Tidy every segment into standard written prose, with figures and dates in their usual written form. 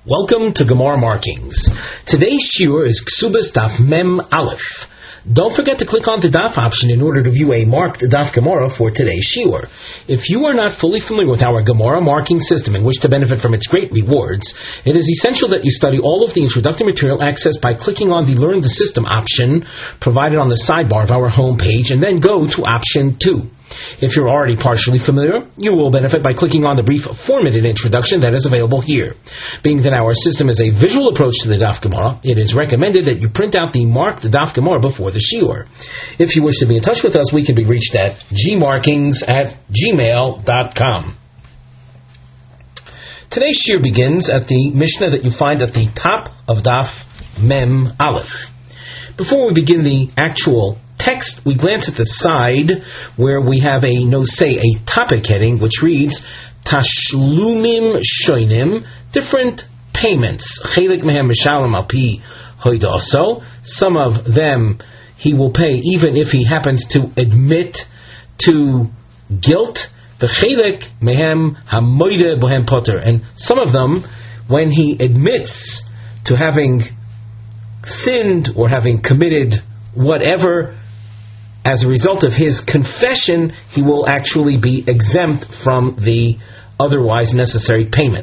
Welcome to Gemara Markings. Today's shiur is Ksubas Daf Mem Aleph. Don't forget to click on the Daf option in order to view a marked Daf Gemara for today's shiur. If you are not fully familiar with our Gemara marking system and wish to benefit from its great rewards, it is essential that you study all of the introductory material accessed by clicking on the Learn the System option provided on the sidebar of our homepage and then go to option 2. If you're already partially familiar, you will benefit by clicking on the brief 4-minute introduction that is available here. Being that our system is a visual approach to the Daf Gemara, it is recommended that you print out the marked Daf Gemara before the shiur. If you wish to be in touch with us, we can be reached at gmarkings@gmail.com. Today's shiur begins at the Mishnah that you find at the top of Daf Mem Aleph. Before we begin the actual text, we glance at the side where we have a topic heading which reads Tashlumim Shoinim, different payments. Chelik mehem mishalem al pi hoidaso. Some of them he will pay even if he happens to admit to guilt. The chelik mehem hamoide bohem poter, and some of them, when he admits to having sinned or having committed whatever, as a result of his confession, he will actually be exempt from the otherwise necessary payment.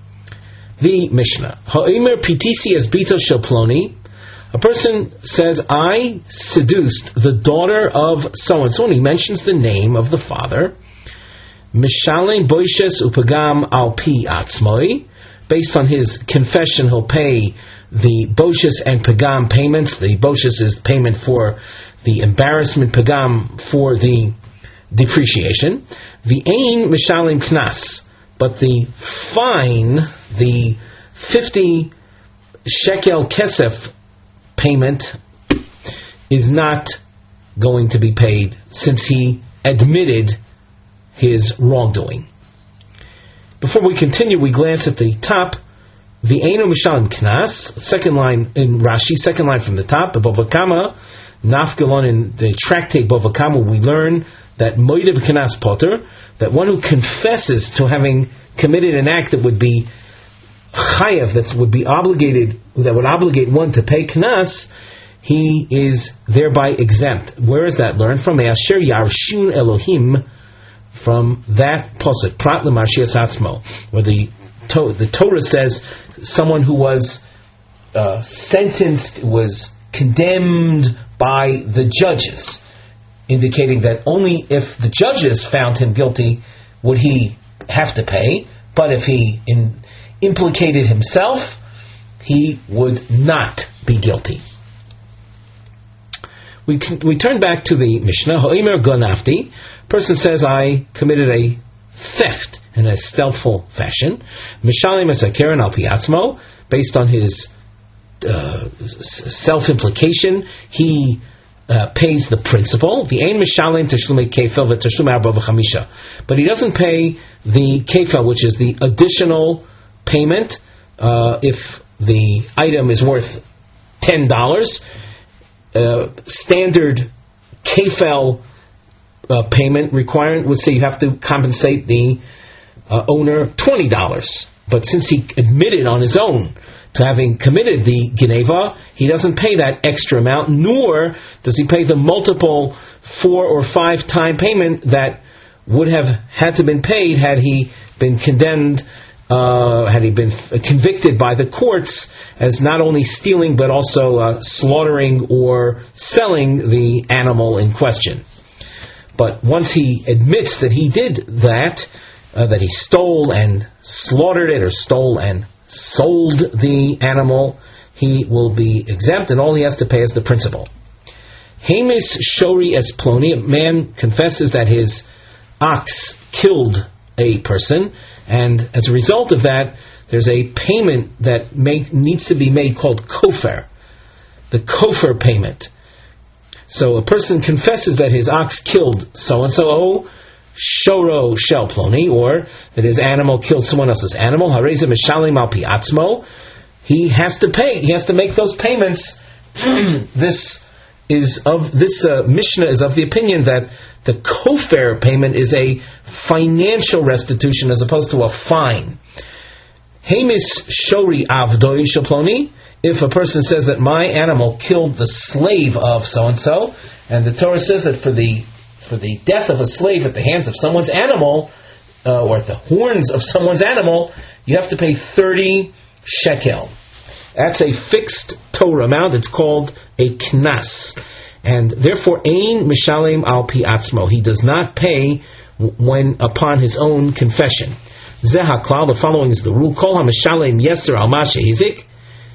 The Mishnah. Ha'omer pitisi es bito shel ploni. A person says, I seduced the daughter of so-and-so, and he mentions the name of the father. Mishalem boishes upagam al pi atzmoi. Based on his confession, he'll pay the boshes and pagam payments. The boshes is payment for the embarrassment, pagam for the depreciation. The ein mishalim knas, but the fine, the 50 shekel kesef payment is not going to be paid since he admitted his wrongdoing. Before we continue, we glance at the top. The einu mishalim knas, second line in Rashi, second line from the top, Bava Kama, Nafgalon, in the tractate Bava Kama, we learn that Moide b'Knas Poter, that one who confesses to having committed an act that would be chayav, that would be obligated, that would obligate one to pay knas, he is thereby exempt. Where is that learned from? Asher Yarshun Elohim, from that posuk, Prat l'Marshias Atzmo, where the Torah says someone who was sentenced, was condemned by the judges, indicating that only if the judges found him guilty would he have to pay, but if he implicated himself, he would not be guilty. We turn back to the Mishnah. Ha'omer gonafti. Person says, I committed a theft in a stealthful fashion. Mishalim es hakeren al pi atzmo. Based on his self-implication, he pays the principal. The ein mishalim tashlumei kefel v'tashlumei arba v'chamisha. But he doesn't pay the kefel, which is the additional payment. If the item is worth $10, standard kefel payment requirement would say you have to compensate the owner $20. But since he admitted on his own to having committed the geneva, he doesn't pay that extra amount, nor does he pay the multiple 4 or 5 time payment that would have had to been paid had he been condemned, had he been convicted by the courts as not only stealing but also slaughtering or selling the animal in question. But once he admits that he did that, that he stole and slaughtered it, or stole and sold the animal, he will be exempt, and all he has to pay is the principal. Hamis shori es ploni. A man confesses that his ox killed a person, and as a result of that, there's a payment that needs to be made called kofer, the kofer payment. So a person confesses that his ox killed so-and-so, shoro shel ploni, or that his animal killed someone else's animal, hareze mishalim al pi atzmo. He has to pay. He has to make those payments. This Mishnah is of the opinion that the kofer payment is a financial restitution as opposed to a fine. Hamis shori avdoi shaploni. If a person says that my animal killed the slave of so and so, and the Torah says that for the death of a slave at the hands of someone's animal, or at the horns of someone's animal, you have to pay 30 shekel. That's a fixed Torah amount. It's called a knas, and therefore ein mishalem al pi atzmo. He does not pay when upon his own confession. Zeh haklal. The following is the rule: kol hamishalem yeser al ma shehizik.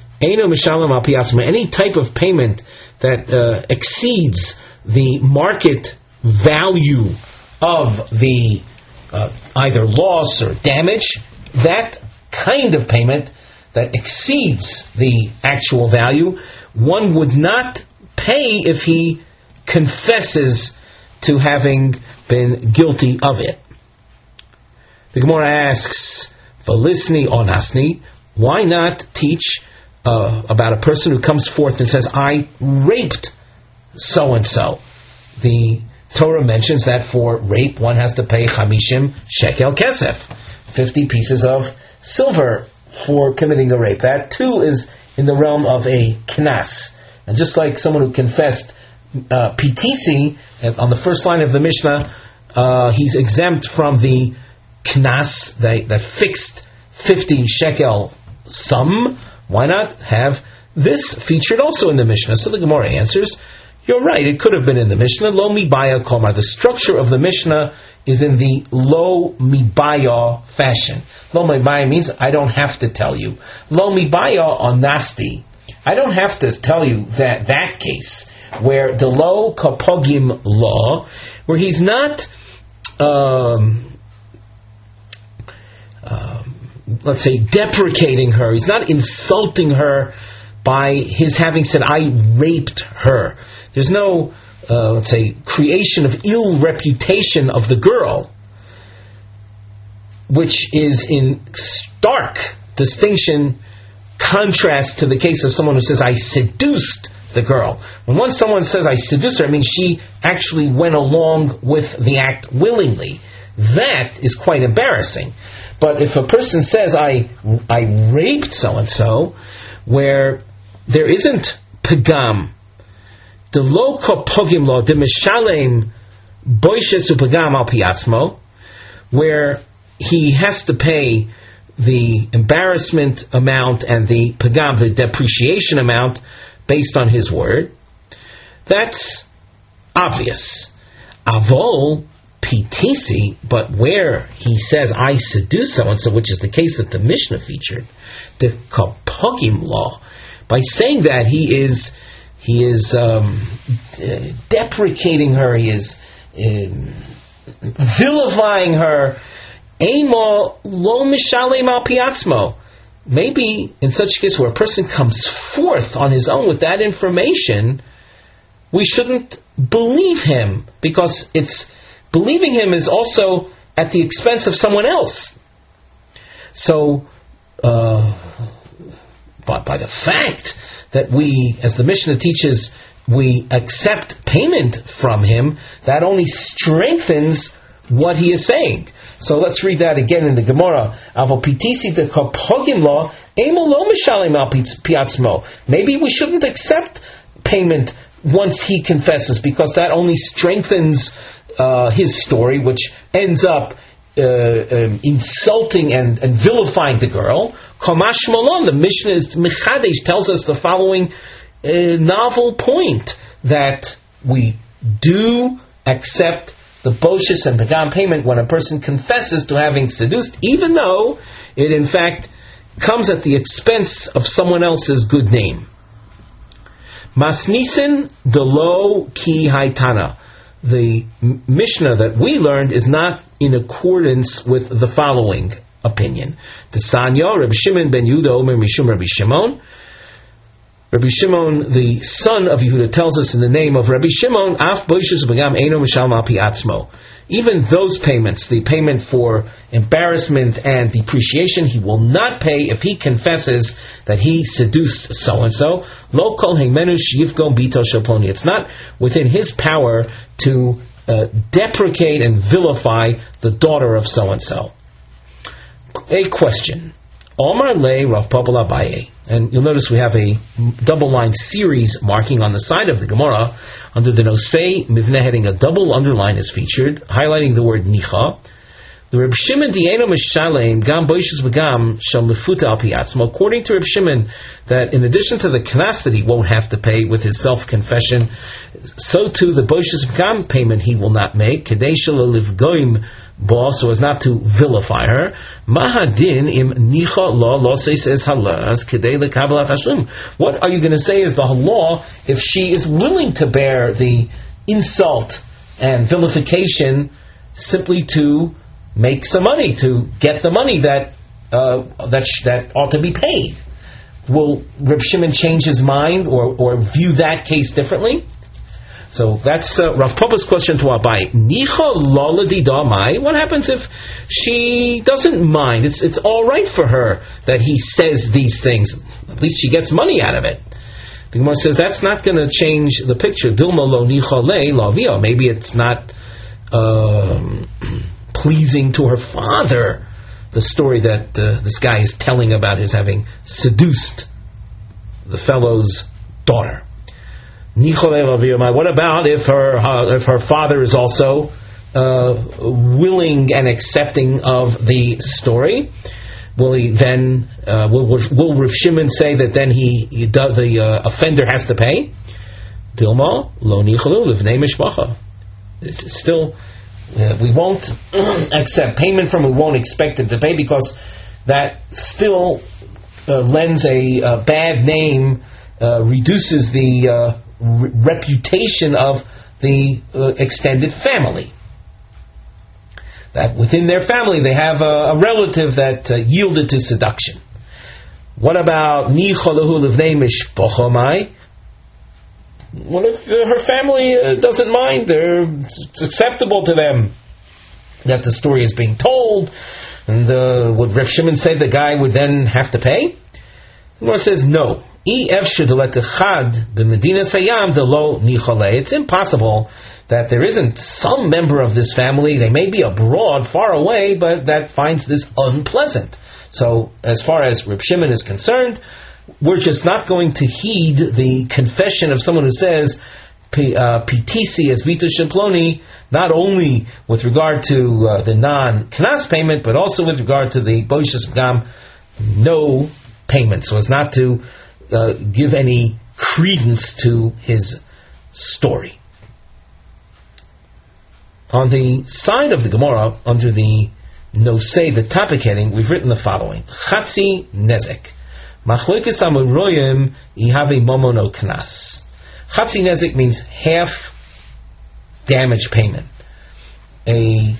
Any type of payment that exceeds the market value of the either loss or damage, that kind of payment that exceeds the actual value, one would not pay if he confesses to having been guilty of it. The Gemara asks, Velisni onasni, why not teach about a person who comes forth and says, I raped so-and-so? The Torah mentions that for rape, one has to pay 50 shekel kesef, 50 pieces of silver for committing a rape. That too is in the realm of a knas. And just like someone who confessed PTC, on the first line of the Mishnah, he's exempt from the knas, the fixed 50 shekel sum. Why not have this featured also in the Mishnah? So the Gemara answers, you're right, it could have been in the Mishnah. Lo mibaya komar. The structure of the Mishnah is in the lo mibaya fashion. Lo mibaya means I don't have to tell you. Lo mibaya on nasti. I don't have to tell you that case where the lo kapogim law, where he's not let's say deprecating her, he's not insulting her by his having said I raped her. There's no let's say creation of ill reputation of the girl, which is in stark distinction, contrast to the case of someone who says I seduced the girl. When someone says I seduced her, I mean she actually went along with the act willingly. That is quite embarrassing. But if a person says I raped so and so, where there isn't pagam, the lo kopogim lo de mishalem boishes upagam al piatzmo, where he has to pay the embarrassment amount and the pagam, the depreciation amount, based on his word, that's obvious. Avol PTC, but where he says I seduce so-and-so, which is the case that the Mishnah featured, the Kapogim law, by saying that he is deprecating her, he is vilifying her, Eimo lo mishalem al piatzmo. Maybe in such a case where a person comes forth on his own with that information, we shouldn't believe him, because believing him is also at the expense of someone else. So, but by the fact that we, as the Mishnah teaches, we accept payment from him, that only strengthens what he is saying. So let's read that again in the Gemara. Maybe we shouldn't accept payment once he confesses, because that only strengthens his story, which ends up insulting and vilifying the girl. Kamash Malon, the Mishnah is Mechadesh, tells us the following novel point, that we do accept the Boshis and Pagam payment when a person confesses to having seduced, even though it in fact comes at the expense of someone else's good name. Masnisin delo ki haitana. The Mishnah that we learned is not in accordance with the following opinion. The Sanyo, Rabbi Shimon ben Yehuda Omer Mishum Rabbi Shimon. Rabbi Shimon, the son of Yehuda, tells us in the name of Rabbi Shimon, Af boishes b'gam eino mishal mal pi atzmo. Even those payments, the payment for embarrassment and depreciation, he will not pay if he confesses that he seduced so-and-so. Lo kol heimenu sheyifgom bito shel ploni. It's not within his power to deprecate and vilify the daughter of so-and-so. A question. Omar Le Rav Papa Abaye. And you'll notice we have a double line series marking on the side of the Gemara. Under the Nosei Mivneh heading, a double underline is featured, highlighting the word Nicha. The Reb Shimon Dieno Mishalem Gam Boishes V'Gam Shal Mefuta Al Pi Atzmo. According to Reb Shimon, that in addition to the knas that he won't have to pay with his self-confession, so too the Boishes V'Gam payment he will not make. Kedei Shelo Livgoim Bo, so as not to vilify her. Mahadin im Nicha Lo says halas Kedei LeKabbalat Hashem. What are you going to say is the law if she is willing to bear the insult and vilification simply to make some money, to get the money that ought to be paid? Will Reb Shimon change his mind or view that case differently? So that's Rav Papa's question to Abai. Nicha lo l'didamai. What happens if she doesn't mind? It's all right for her that he says these things. At least she gets money out of it. The Gemara says that's not going to change the picture. Dilma lo nicha le lo via. Maybe it's not pleasing to her father, the story that this guy is telling about his having seduced the fellow's daughter. What about if her father is also willing and accepting of the story? Will he then will Rav Shimon say that then the offender has to pay? Dilma lo nichalu livnei mishpacha. It's still. We won't accept payment from, we won't expect him to pay, because that still lends a bad name, reduces the reputation of the extended family. That within their family they have a relative that yielded to seduction. What about nichalahu livnei mishpachomai? What if her family doesn't mind? It's acceptable to them that the story is being told, and would Rav Shimon say the guy would then have to pay? The Gemara says no. It's impossible that there isn't some member of this family, they may be abroad, far away, but that finds this unpleasant. So as far as Rav Shimon is concerned, we're just not going to heed the confession of someone who says PTC as Vita Shemploni, not only with regard to the non-knas payment, but also with regard to the Boishes V'Gam no payment, so as not to give any credence to his story. On the side of the Gemara, under the Nosei, the topic heading, we've written the following: Chatzi Nezek. Machlokes Amoraim ihave momono knas. Chatzi nezek means half damage payment. An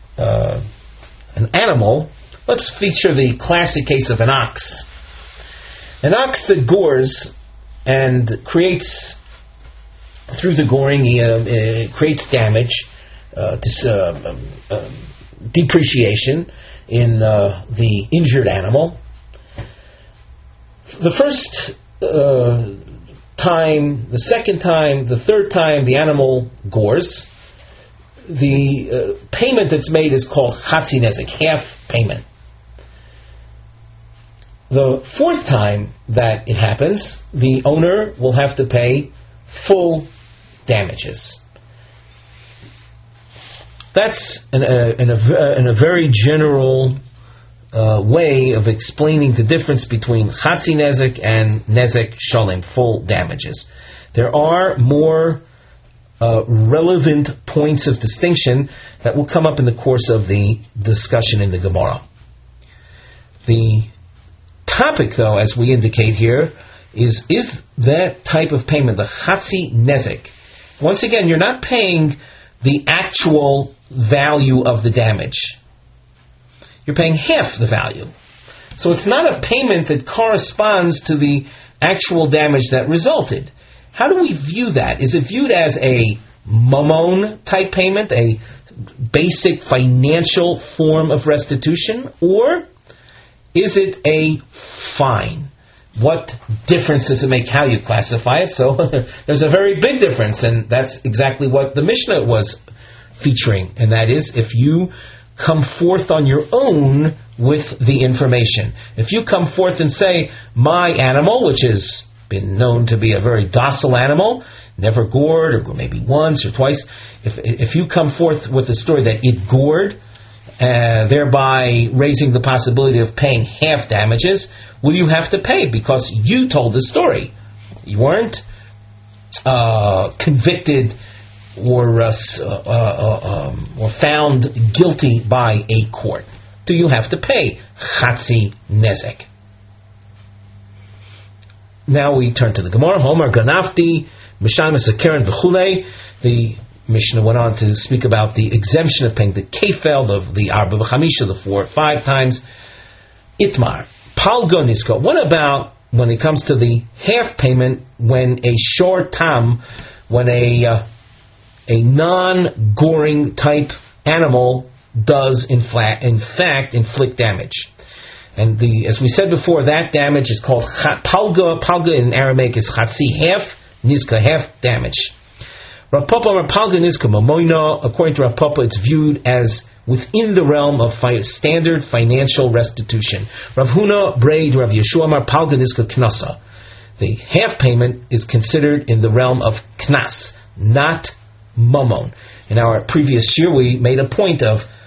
animal. Let's feature the classic case of an ox. An ox that gores and creates, through the goring, creates damage, depreciation in the injured animal. The first time, the second time, the third time the animal gores, the payment that's made is called chatzi nezek, half payment. The fourth time that it happens, the owner will have to pay full damages. That's in a very general way of explaining the difference between chatzi nezek and nezek shalem, full damages. There are more relevant points of distinction that will come up in the course of the discussion in the Gemara. The topic, though, as we indicate here, is that type of payment, the chatzi nezek. Once again, you're not paying the actual value of the damage. You're paying half the value. So it's not a payment that corresponds to the actual damage that resulted. How do we view that? Is it viewed as a mamon type payment, a basic financial form of restitution, or is it a fine? What difference does it make how you classify it? So there's a very big difference, and that's exactly what the Mishnah was featuring, and that is if you come forth on your own with the information. If you come forth and say, my animal, which has been known to be a very docile animal, never gored, or maybe once or twice, if you come forth with the story that it gored, thereby raising the possibility of paying half damages, will you have to pay because you told the story? You weren't convicted or found guilty by a court. Do you have to pay chatzi nezek? Now we turn to the Gemara. Homer ganafti misham esakeren v'chulei. The Mishnah went on to speak about the exemption of paying the kefel, the arba v'chamisha, the 4 or 5 times. Itmar palgo nisko. What about when it comes to the half payment when a shor tam, when a non-goring type animal does in fact inflict damage? And as we said before, that damage is called palga. Palga in Aramaic is chatzi, half, nizka, half damage. Rav Papa palga nizka mamoina. According to Rav Papa, it's viewed as within the realm of standard financial restitution. Rav Huna braid Rav Yeshua mar palga nizka knasa. The half payment is considered in the realm of knas, not mamon. In our previous year, we made a point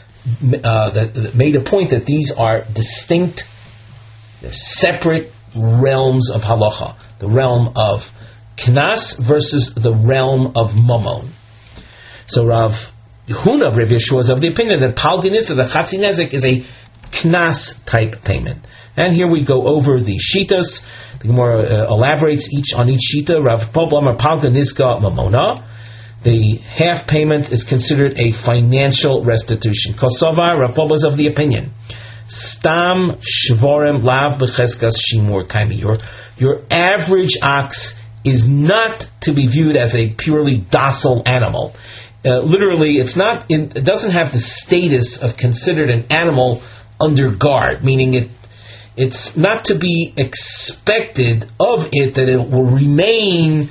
that these are distinct, they're separate realms of halacha. The realm of knas versus the realm of mamon. So Rav Huna Rav Yeshua is of the opinion that palganisa, the chatzi nezek, is a knas type payment. And here we go over the shitas. The Gemara elaborates on each shita. Rav Papa Amar palganizka mamona. The half payment is considered a financial restitution. Kosovar, Rav Papa is of the opinion, stam shvorem lav b'cheskas shimur kaimi. Your average ox is not to be viewed as a purely docile animal. Literally, it doesn't have the status of considered an animal under guard, meaning it's not to be expected of it that it will remain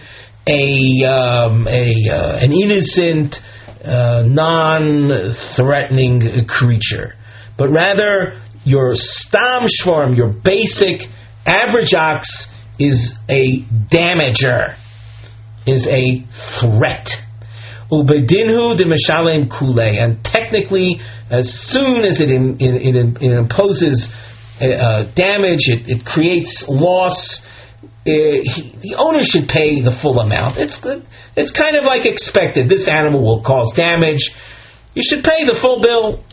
an innocent, non-threatening creature, but rather your stam shvarm, your basic average ox, is a damager, is a threat. Ubedinhu de meshalem kule, and technically, as soon as it imposes damage, it creates loss. The owner should pay the full amount. It's kind of like expected. This animal will cause damage. You should pay the full bill.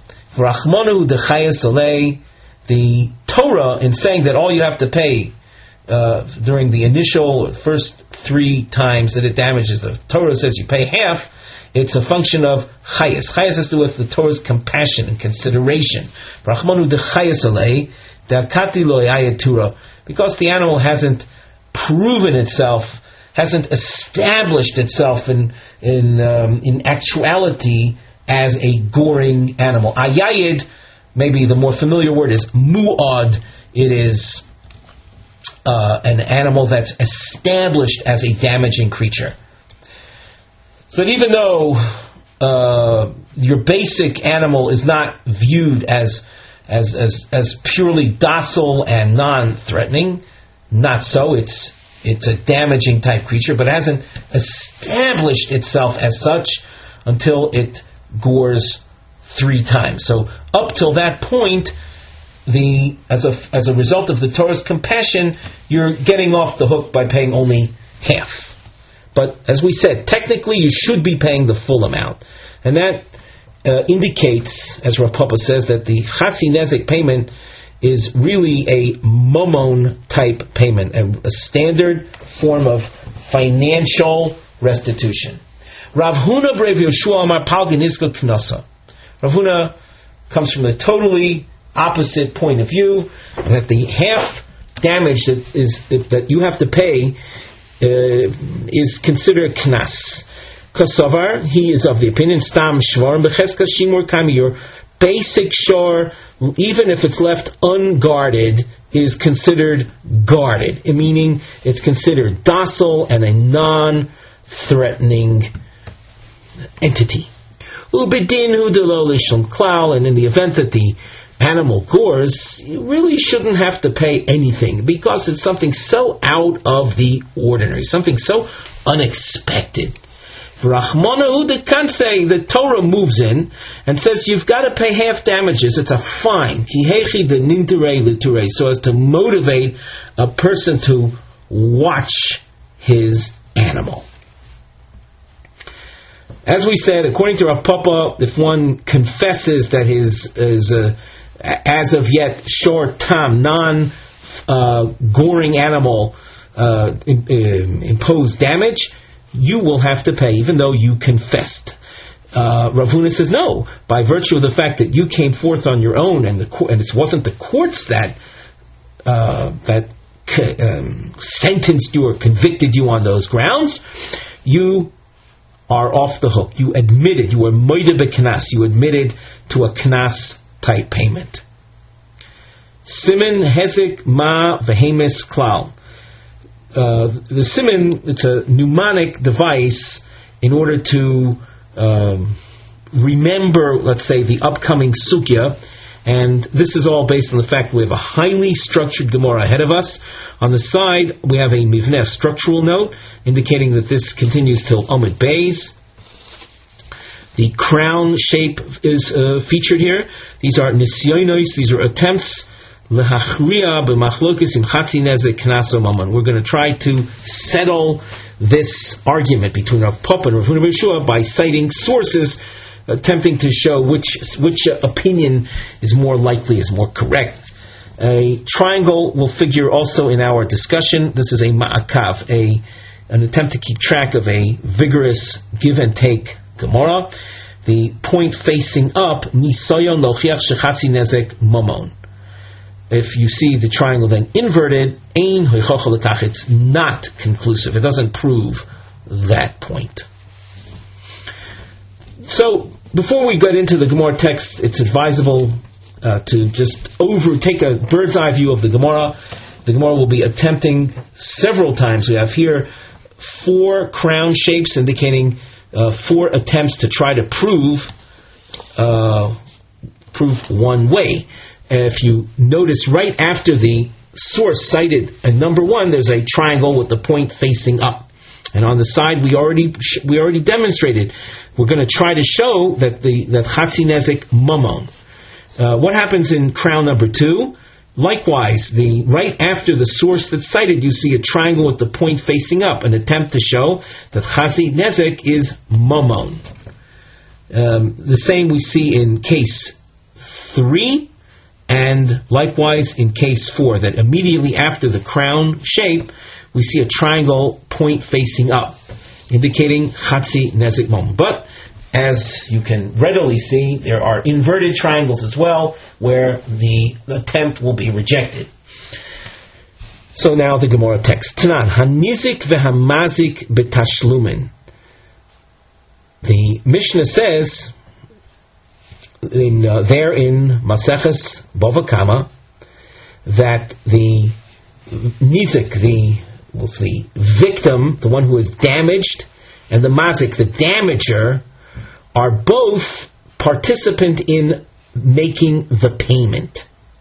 The Torah, in saying that all you have to pay during the initial first 3 times that it damages, the Torah says you pay half. It's a function of chayas. Chayas has to do with the Torah's compassion and consideration. Because the animal hasn't proven itself, hasn't established itself in actuality as a goring animal. Ayayid, maybe the more familiar word is mu'ad. It is an animal that's established as a damaging creature. So that even though your basic animal is not viewed as purely docile and non-threatening, not so. It's a damaging type creature, but hasn't established itself as such until it gores 3 times. So up till that point, as a result of the Torah's compassion, you're getting off the hook by paying only half. But as we said, technically you should be paying the full amount, and that indicates, as Rav Papa says, that the chatzi nezek payment is really a mamon type payment, a standard form of financial restitution. Rav Huna Rav Yeshua Amar palganizka knasa. Rav Huna comes from the totally opposite point of view, that the half damage that you have to pay is considered knas. Kosovar, he is of the opinion, stam shvar b'cheskas shimur kami, your basic shore, even if it's left unguarded, is considered guarded, meaning it's considered docile and a non-threatening entity. Ubedin hu delo lishum klal, and in the event that the animal gores, you really shouldn't have to pay anything because it's something so out of the ordinary, something so unexpected. The Torah moves in and says you've got to pay half damages. It's a fine, so as to motivate a person to watch his animal. As we said, according to Rav Papa, if one confesses that his as of yet short tam non-goring animal imposed damage, you will have to pay, even though you confessed. Rav Huna says no. By virtue of the fact that you came forth on your own, and it wasn't the courts that sentenced you or convicted you on those grounds, you are off the hook. You admitted, you were moide b'knas, you admitted to a knas type payment. Siman hezek ma v'hemes klal. The siman, it's a mnemonic device in order to remember, let's say, the upcoming sugya, and this is all based on the fact we have a highly structured Gemara ahead of us. On the side, we have a mivneh, structural note, indicating that this continues till Amud Beis. The crown shape is featured here. These are nisyonos, these are attempts lehachriya b'machlokes im chatzi nezek knas o mamon. We're going to try to settle this argument between Rav Papa and Rav Huna bar Yeshua by citing sources attempting to show which opinion is more likely, is more correct. A triangle will figure also in our discussion. This is a ma'akav, an attempt to keep track of a vigorous give and take Gemara. The point facing up, nisayon lochiach shechatzi nezek mamon. If you see the triangle then inverted, ein hoichocha lekach, it's not conclusive. It doesn't prove that point. So, before we get into the Gemara text, it's advisable to just take a bird's eye view of the Gemara. The Gemara will be attempting several times. We have here 4 crown shapes indicating 4 attempts to try to prove one way. If you notice right after the source cited at number 1, there's a triangle with the point facing up. And on the side, we already demonstrated. We're going to try to show that chatzi nezek mamon. What happens in crown number 2? Likewise, right after the source that's cited, you see a triangle with the point facing up, an attempt to show that chatzi nezek is mamon. The same we see in case 3, and likewise in case 4, that immediately after the crown shape, we see a triangle point facing up, indicating chatzi nezek mamon. But as you can readily see, there are inverted triangles as well, where the attempt will be rejected. So now the Gemara text. Tanan, hanizik v'hamazik betashlumin. The Mishnah says, there in Maseches Bava Kama, that the nizik, the victim, the one who is damaged, and the mazik, the damager, are both participant in making the payment.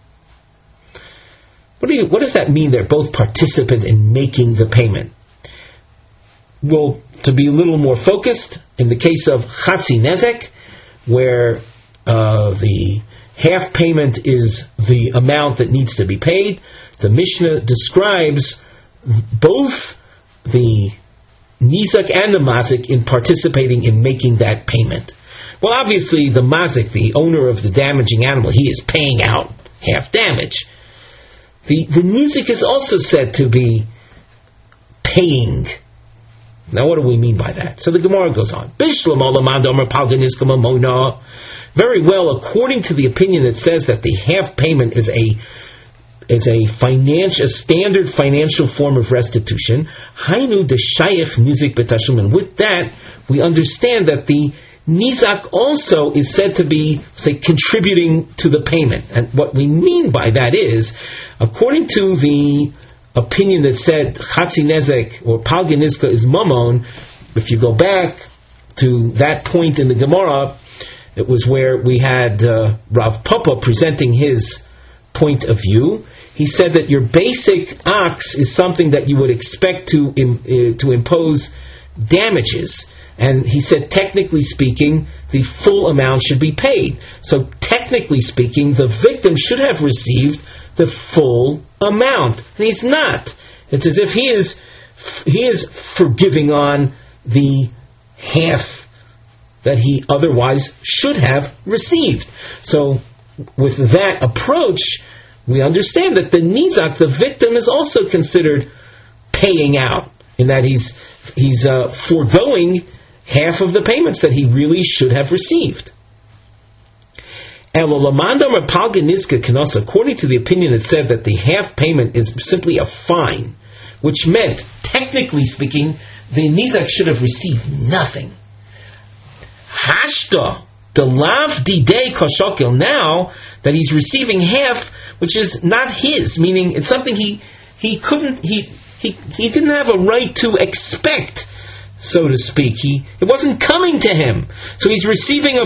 What does that mean? They're both participant in making the payment. Well, to be a little more focused, in the case of chatzi nezek, where the half payment is the amount that needs to be paid, the Mishnah describes both the nizak and the mazik in participating in making that payment. Well, obviously, the mazik, the owner of the damaging animal, he is paying out half damage. The nizak is also said to be paying. Now, what do we mean by that? So the Gemara goes on. Very well, according to the opinion that says that the half payment is a standard financial form of restitution. Hainu deshayich nizik betashlumin. With that, we understand that the nizak also is said to be, contributing to the payment. And what we mean by that is, according to the opinion that said chatzi nezek or palga nizka is mamon, if you go back to that point in the Gemara, It was where we had Rav Papa presenting his point of view. He said that your basic ox is something that you would expect to impose damages. And he said, technically speaking, the full amount should be paid. So technically speaking, the victim should have received the full amount. And he's not. It's as if he is forgiving on the half that he otherwise should have received. So with that approach, we understand that the nizak, the victim, is also considered paying out, in that he's foregoing half of the payments that he really should have received. According to the opinion, it said that the half payment is simply a fine, which meant, technically speaking, the nizak should have received nothing. Hashta, the lav didei koshokel, now that he's receiving half, which is not his, meaning it's something he didn't have a right to expect, so to speak. It wasn't coming to him, so he's receiving a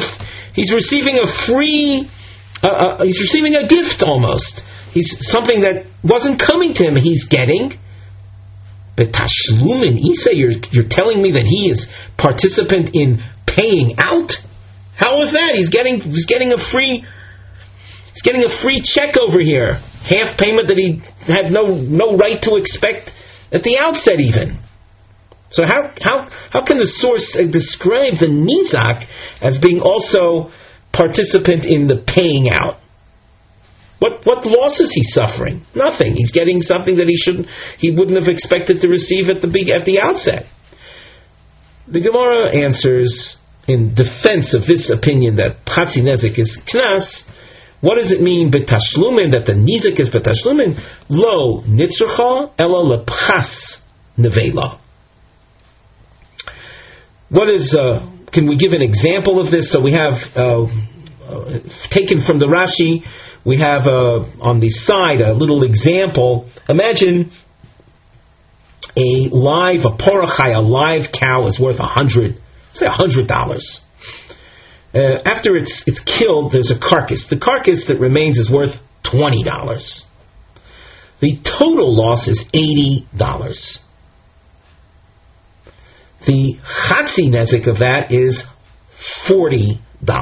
gift almost. He's something that wasn't coming to him. He's getting. But Tashlumin, Isa, you're telling me that he is participant in paying out? How is that? He's getting a free check over here. Half payment that he had no right to expect at the outset even. So how can the source describe the nizak as being also participant in the paying out? What loss is he suffering? Nothing. He's getting something that he wouldn't have expected to receive at the outset. The Gemara answers in defense of this opinion that Chatzi Nezek is Knas. What does it mean betashlumin, that the nizak is betashlumin? Lo nitzrucha ela lepchas nevela. What is? Can we give an example of this? So we have taken from the Rashi. We have on the side a little example. Imagine a porachai, a live cow is worth $100. Say $100. After it's killed, there's a carcass. The carcass that remains is worth $20. The total loss is $80. The chatzi nezek of that is $40.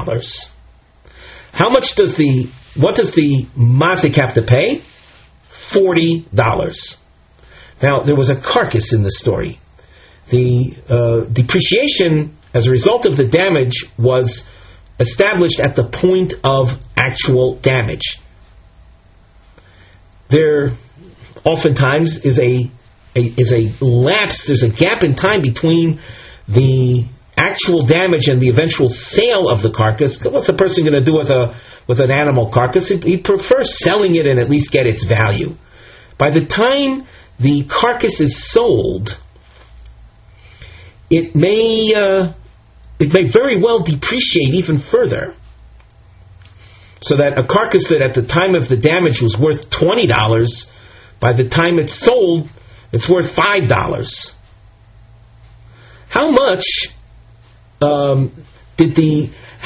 What does the mazik have to pay? $40. Now, there was a carcass in the story. The depreciation as a result of the damage was established at the point of actual damage. There oftentimes is a lapse, there's a gap in time between the actual damage and the eventual sale of the carcass. What's a person going to do with an animal carcass? He'd prefer selling it and at least get its value. By the time the carcass is sold, it may very well depreciate even further. So that a carcass that at the time of the damage was worth $20, by the time it's sold, it's worth $5. How much did the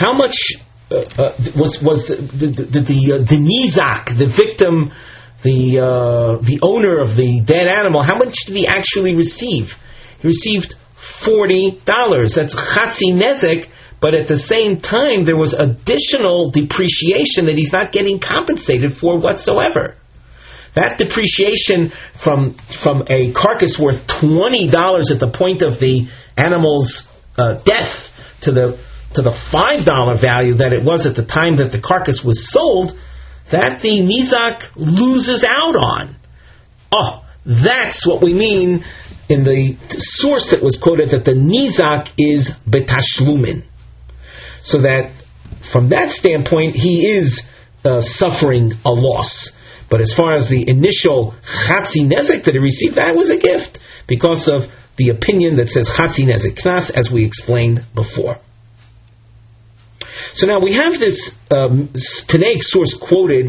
nizak, the victim, the owner of the dead animal, how much did he actually receive? He received $40. That's chatzi nezek, but at the same time there was additional depreciation that he's not getting compensated for whatsoever. That depreciation from a carcass worth $20 at the point of the animal's death to the $5 value that it was at the time that the carcass was sold, that the nizak loses out on. Oh, that's what we mean in the source that was quoted, that the nizak is betashlumin. So that from that standpoint, he is suffering a loss. But as far as the initial chatzi nezek that he received, that was a gift because of the opinion that says chatzi nezek knas, as we explained before. So now we have this Tanaic source quoted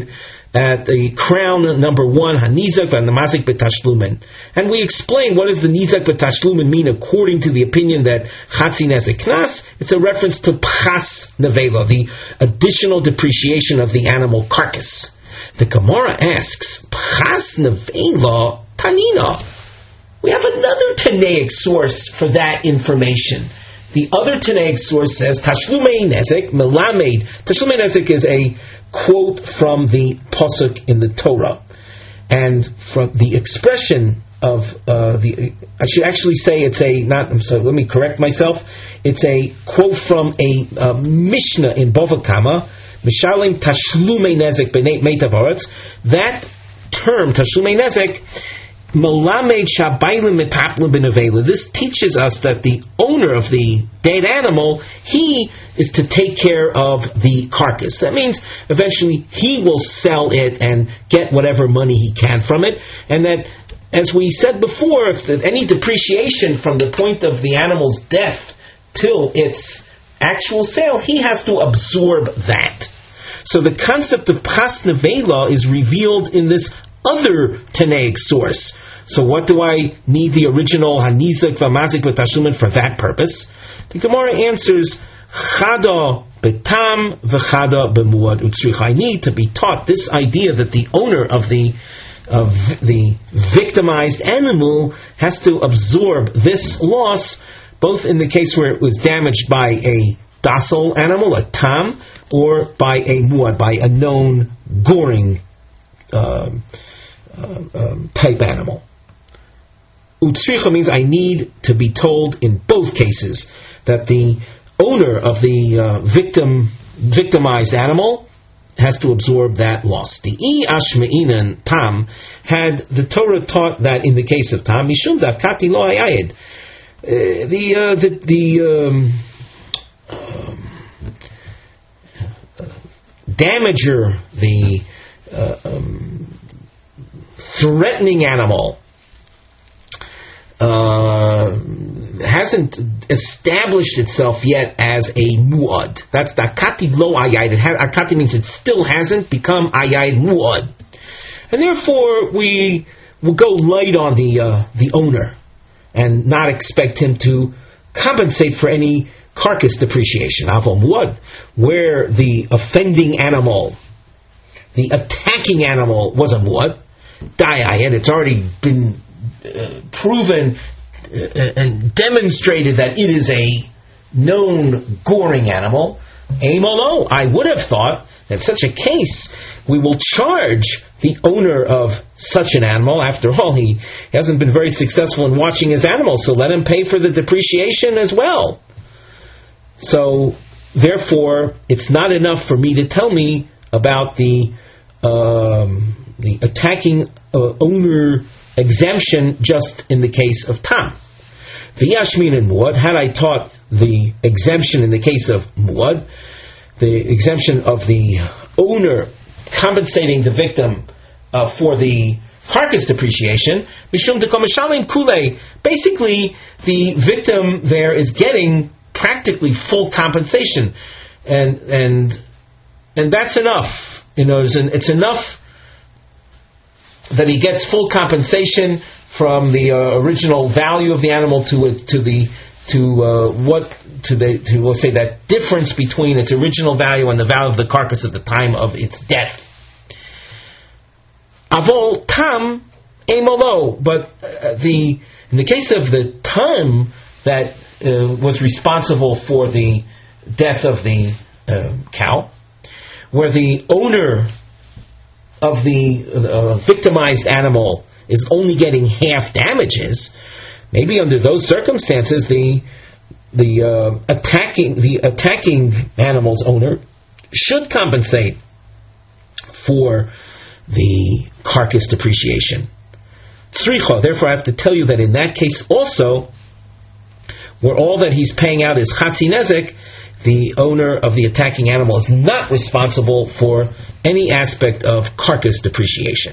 at the crown number 1, Hanizak v'Namazik b'Tashlumin. And we explain what does the Nizak b'Tashlumin mean according to the opinion that Chatzi Nezek Knas. It's a reference to Pchas Nevela, the additional depreciation of the animal carcass. The Gemara asks, Pchas Nevela Tanina. We have another Tanaic source for that information. The other Tanaic source says, Tashlumei Nezek Melamed. Tashlumei Nezek is a quote from the Pasuk in the Torah. And from the expression of I should actually say it's a, not, I'm sorry, let me correct myself. It's a quote from a Mishnah in Bava Kama, Mishalim Tashlumei Nezek B'nei Meitav Haaretz. That term, Tashlumei Nezek, Melamed Shabaylim Metaplim B'Nevela. This teaches us that the owner of the dead animal, he is to take care of the carcass. That means eventually he will sell it and get whatever money he can from it. And that, as we said before, if any depreciation from the point of the animal's death till its actual sale, he has to absorb that. So the concept of Pchas Nevela is revealed in this other Tanaic source. So what do I need the original Hanizak v'Mazik v'Tashlumin for that purpose? The Gemara answers, Chada betam v'chada b'muad utzricha. I need to be taught this idea that the owner of the victimized animal has to absorb this loss, both in the case where it was damaged by a docile animal, a tam, or by a muad, by a known goring type animal. Utsricha means I need to be told in both cases that the owner of the victimized animal has to absorb that loss. The ashmeinan tam, had the Torah taught that in the case of tam, mishum dakati lo hayayid, damager, the threatening animal, hasn't established itself yet as a muad. That's the akati lo ayayid. Akati means it still hasn't become ayayid muad, and therefore we will go light on the owner and not expect him to compensate for any carcass depreciation. Avol muad, where the offending animal, the attacking animal, was a muad, dayayid. It's already been proven and demonstrated that it is a known goring animal. Amolo, I would have thought that in such a case we will charge the owner of such an animal. After all, he hasn't been very successful in watching his animals, so let him pay for the depreciation as well. So therefore, it's not enough for me to tell me about the attacking owner exemption just in the case of tam. V'yashmin and muad, had I taught the exemption in the case of muad, the exemption of the owner compensating the victim for the carcass depreciation, mishum dekomashalim kule, basically the victim there is getting practically full compensation, and that's enough. It's enough that he gets full compensation from the original value of the animal to let's say that difference between its original value and the value of the carcass at the time of its death. Avol tam emolo, but in the case of the tam that was responsible for the death of the cow, where the owner of the victimized animal is only getting half damages, maybe under those circumstances the attacking animal's owner should compensate for the carcass depreciation. Tzricha, therefore I have to tell you that in that case also, where all that he's paying out is chatzi nezek, the owner of the attacking animal is not responsible for any aspect of carcass depreciation.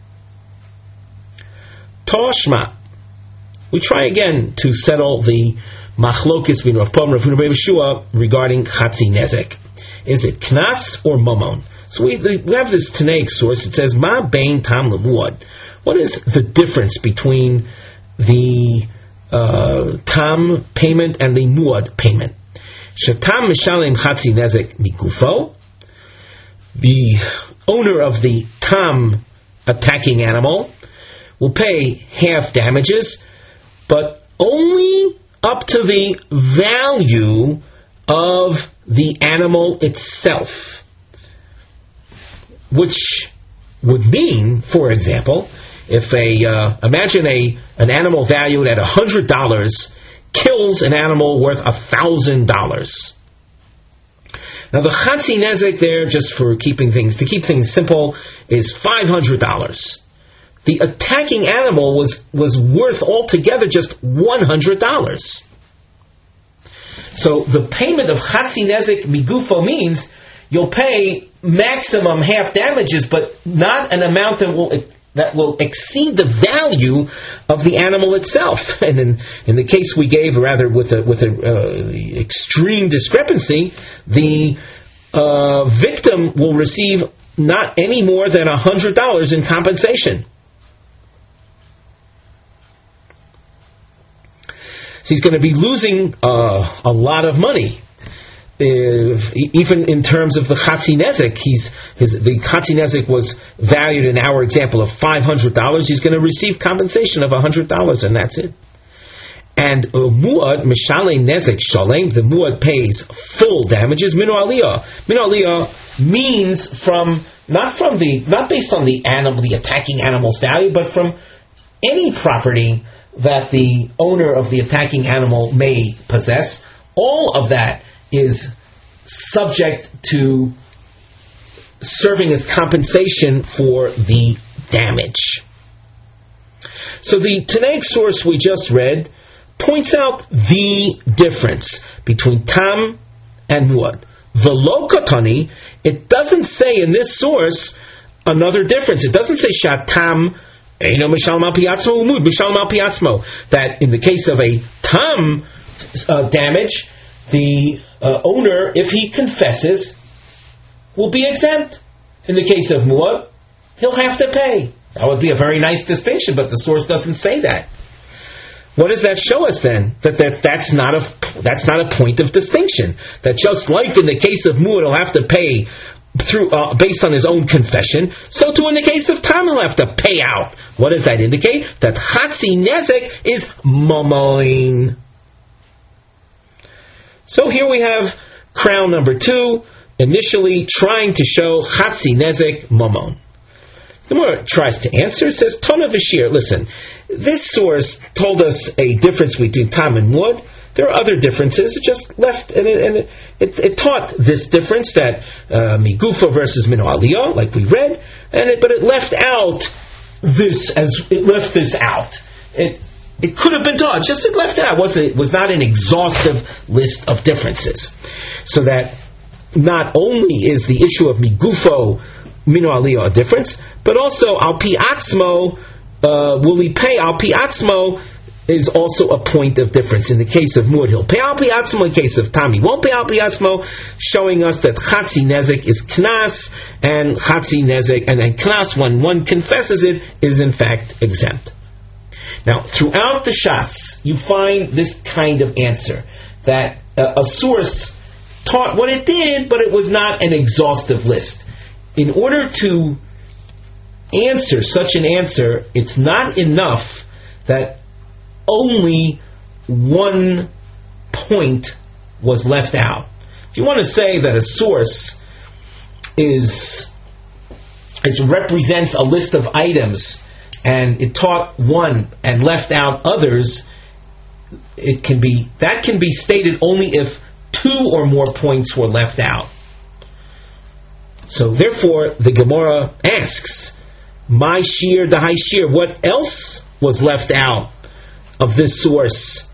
Toshma. We try again to settle the machlokis between Rav Pam and Rav Huna bar Yeshua regarding chatzi nezek. Is it knas or mamon? So we have this Tanaic source. It says, Ma bein tam lemuad. What is the difference between the tam payment and the muad payment? Shetam mishalem chatzi nezek migufo. The owner of the tam attacking animal will pay half damages, but only up to the value of the animal itself. Which would mean, for example, if imagine an animal valued at $100 kills an animal worth $1,000. Now the chatzi nezek there, just to keep things simple, is $500. The attacking animal was worth altogether just $100. So the payment of chatzi nezek migufo means you'll pay maximum half damages, but not an amount that will exceed the value of the animal itself. And in the case we gave, rather with a extreme discrepancy, the victim will receive not any more than $100 in compensation. So he's going to be losing a lot of money. Even in terms of the chatzi nezek, the chatzi nezek was valued in our example of $500. He's going to receive compensation of $100, and that's it. And muad mishale nezek shalem, the muad pays full damages. Minu aliyah. Minu aliyah means not based on the animal, the attacking animal's value, but from any property that the owner of the attacking animal may possess. All of that is subject to serving as compensation for the damage. So the Tanaic source we just read points out the difference between tam and muad. V'lo katani, it doesn't say in this source another difference. It doesn't say shatam eino mishal mal piatzmo umud mishal mal piatzmo, that in the case of a tam damage, the owner, if he confesses, will be exempt. In the case of muad, he'll have to pay. That would be a very nice distinction, but the source doesn't say that. What does that show us then? That's not a point of distinction. That just like in the case of muad, he'll have to pay through based on his own confession, so too in the case of tam, he'll have to pay out. What does that indicate? That chatzi nezek is mamoin. So here we have crown number 2, initially trying to show chatzi nezek mamon. The Gemara tries to answer. It says, Tona v'shir. Listen, this source told us a difference between tam and muad. There are other differences. It just left, and it taught this difference, that migufa versus minu aliyah, like we read, but it left out this out. It could have been taught, just it left out. It was not an exhaustive list of differences. So that not only is the issue of migufo minu aliyah a difference, but also al pi atzmo, will he pay al pi atzmo, is also a point of difference. In the case of muad, he'll pay al pi atzmo. In the case of tam, he won't pay al pi atzmo, showing us that chatzi nezek is knas, and chatzi nezek, and knas, when one confesses it, is in fact exempt. Now, throughout the Shas, you find this kind of answer, that a source taught what it did, but it was not an exhaustive list. In order to answer such an answer, it's not enough that only one point was left out. If you want to say that a source represents a list of items, and it taught one and left out others, that can be stated only if 2 or more points were left out. So therefore, the Gemara asks, "My shir dahai shir." What else was left out of this source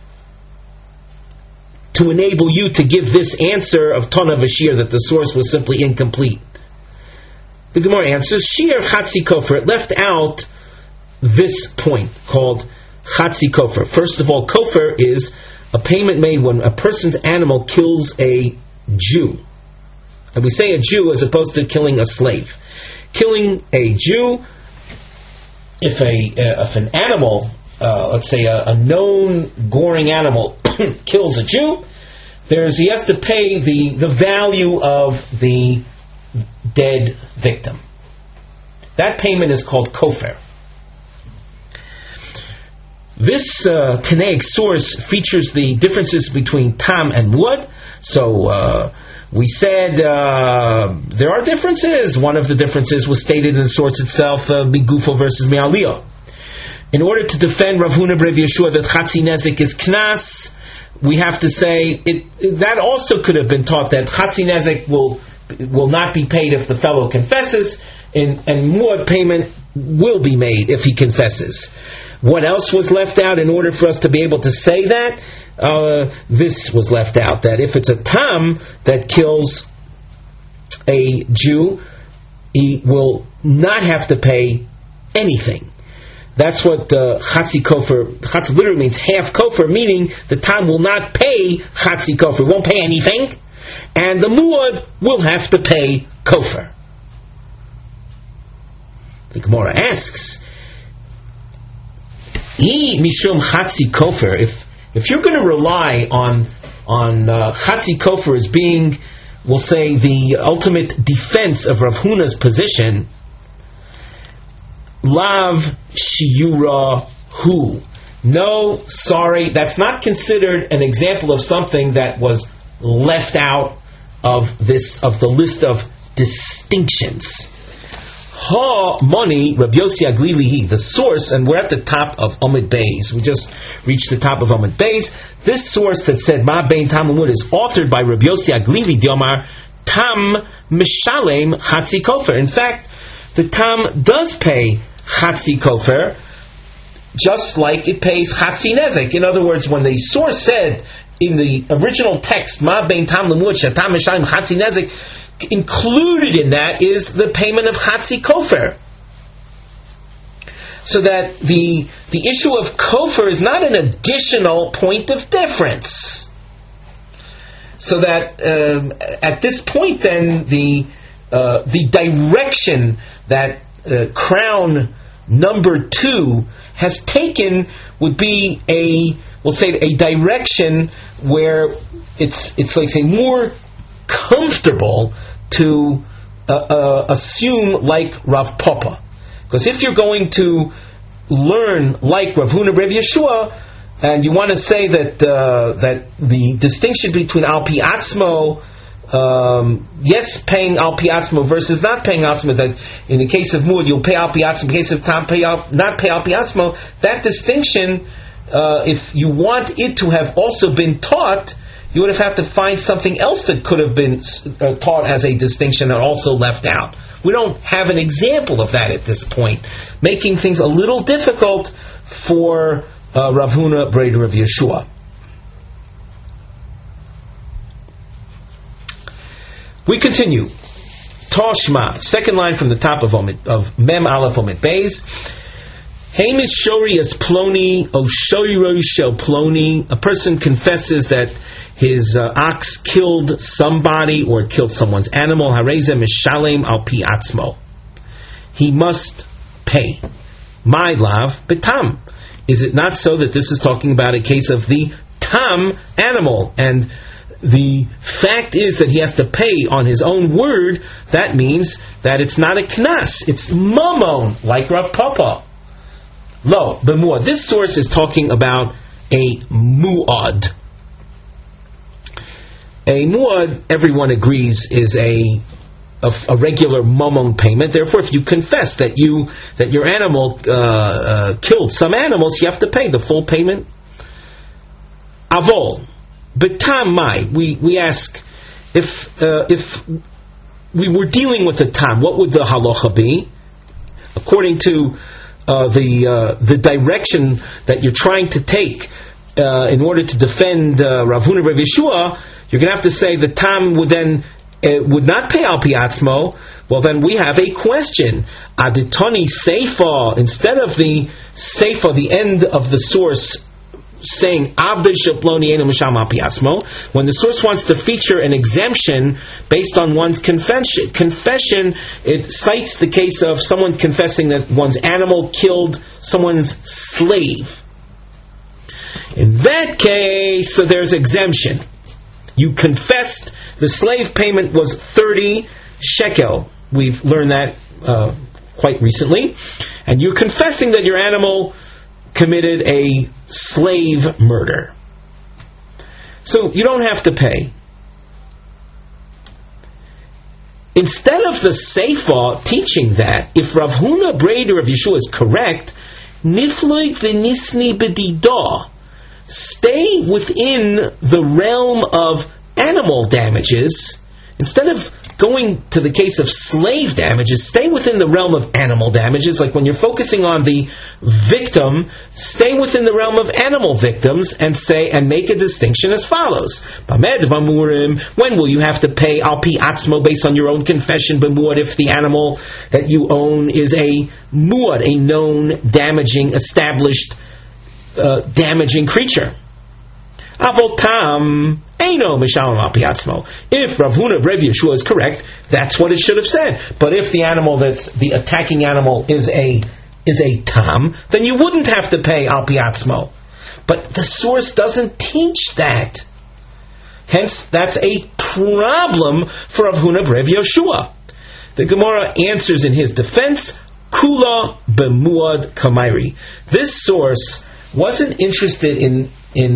to enable you to give this answer of Tona v'shir, that the source was simply incomplete? The Gemara answers, "Shir chatzi kofer." It left out this point called chatzi kofer. First of all, kofer is a payment made when a person's animal kills a Jew. And we say a Jew as opposed to killing a slave. Killing a Jew, if an animal, let's say a known goring animal kills a Jew, he has to pay the value of the dead victim. That payment is called kofar. This Tanaic source features the differences between tam and muad. So we said there are differences. One of the differences was stated in the source itself, Migufo versus Me'aliyah. In order to defend Rav Huna B'Rav Yeshua that Chatzi Nezek is Knas, we have to say that also could have been taught that Chatzi Nezek will not be paid if the fellow confesses, and muad payment will be made if he confesses. What else was left out in order for us to be able to say that? This was left out, that if it's a tam that kills a Jew, he will not have to pay anything. That's what Chatzi Kofar, Chatzi literally means half Kofar, meaning the tam will not pay Chatzi Kofar, won't pay anything, and the muad will have to pay Kofar. The Gemara asks, Mishum Chatzi Kofar, if you're going to rely on Chatzi Kofar as being, we'll say, the ultimate defense of Rav Huna's position, Lav Shiura Hu. No, sorry, that's not considered an example of something that was left out of the list of distinctions. Ha Moni Rabbi Yossi Aglili, the source, and we're at the top of Omid Beis. We just reached the top of Omid Beis. This source that said Ma Bein Tam Lamud is authored by Rabbi Yossi Aglili Diomar Tam Mishalem Chatzi Kofar. In fact, the Tam does pay Chatzi Kofar, just like it pays Chatzi Nezek. In other words, when the source said in the original text Ma Bein Tam Lamud Shatam Mishalem Chatzi Nezek, included in that is the payment of Chatzi Kofar. So that the issue of Kofar is not an additional point of difference. So that at this point then the direction that Crown number 2 has taken would be a direction where it's like say more comfortable to assume like Rav Papa. Because if you're going to learn like Rav Huna B'Rav Yeshua, and you want to say that the distinction between Al Pi Atzmo, yes, paying Al Pi Atzmo versus not paying Al Pi Atzmo, that in the case of Muad you'll pay Al Pi Atzmo, in the case of Tam not pay Al Pi Atzmo, that distinction, if you want it to have also been taught, you would have had to find something else that could have been taught as a distinction and also left out. We don't have an example of that at this point, making things a little difficult for Rav Huna B'Rav Yeshua. We continue. Toshma, second line from the top of Mem Aleph Omid Beis. Hamish Shori as Ploni, O Shori Shel Ploni. A person confesses that his ox killed somebody or killed someone's animal. Hareze mishalem al pi atzmo. He must pay. My lav betam. Is it not so that this is talking about a case of the tam animal? And the fact is that he has to pay on his own word. That means that it's not a knas. It's mamon, like Rav Papa. Lo, b'muad. This source is talking about a muad. A muad, everyone agrees, is a regular mamon payment. Therefore, if you confess that your animal killed some animals, you have to pay the full payment. Avol, betam mai. We ask if we were dealing with a tam, what would the halacha be? According to the direction that you're trying to take in order to defend Rav Huna B'Rav Yeshua, you're going to have to say the tam would not pay Al Pi Atzmo. Well, then we have a question. Aditoni Seifa, instead of the Seifa, the end of the source, saying Avdei shel ploni eino mishal al pi atzmo, when the source wants to feature an exemption based on one's confession, it cites the case of someone confessing that one's animal killed someone's slave. In that case, so there's exemption. You confessed the slave payment was 30 shekel. We've learned that quite recently. And you're confessing that your animal committed a slave murder. So you don't have to pay. Instead of the Seifa teaching that, if Rav Huna Breder of Yeshua is correct, Nifloi v'nisni b'didah, stay within the realm of animal damages. Instead of going to the case of slave damages, stay within the realm of animal damages. Like when you're focusing on the victim, stay within the realm of animal victims and make a distinction as follows. When will you have to pay al pi atzmo based on your own confession, b'muad, if the animal that you own is a muad, a known, damaging, established, damaging creature? Avotam eino mishalem al pi atzmo. If Rav Huna Rev Yeshua is correct, that's what it should have said. But if the animal that's the attacking animal is a tam, then you wouldn't have to pay al pi atzmo. But the source doesn't teach that. Hence, that's a problem for Rav Huna Rev Yeshua. The Gemara answers in his defense, Kula b'muad kamairi. This source wasn't interested in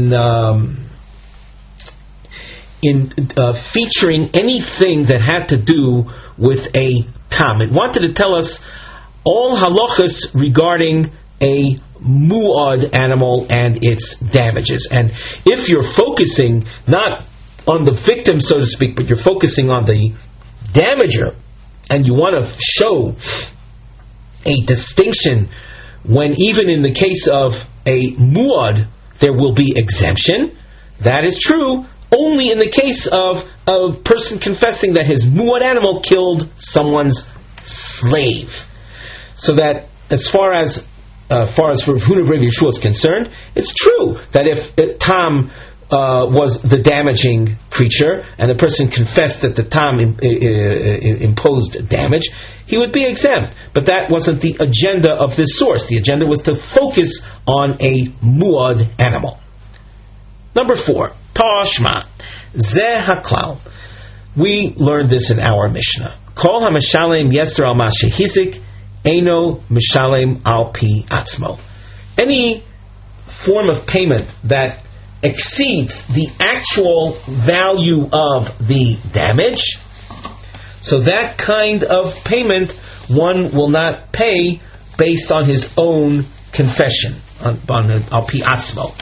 featuring anything that had to do with a tam. It wanted to tell us all halachas regarding a muad animal and its damages. And if you're focusing not on the victim, so to speak, but you're focusing on the damager, and you want to show a distinction when even in the case of a muad there will be exemption, that is true only in the case of a person confessing that his muad animal killed someone's slave. So that as far as Rav Huna Rev Yeshua is concerned, it's true that if tam was the damaging creature and the person confessed that the tam imposed damage, he would be exempt. But that wasn't the agenda of this source. The agenda was to focus on a muad animal. Number 4, Tashma Zeh HaKlal. We learned this in our Mishnah. Kol HaMishalem Yeser Al Mashehizik Eino Mishalem Al Pi Atzmo. Any form of payment that exceeds the actual value of the damage, so that kind of payment one will not pay based on his own confession, on Al Pi Atzmo.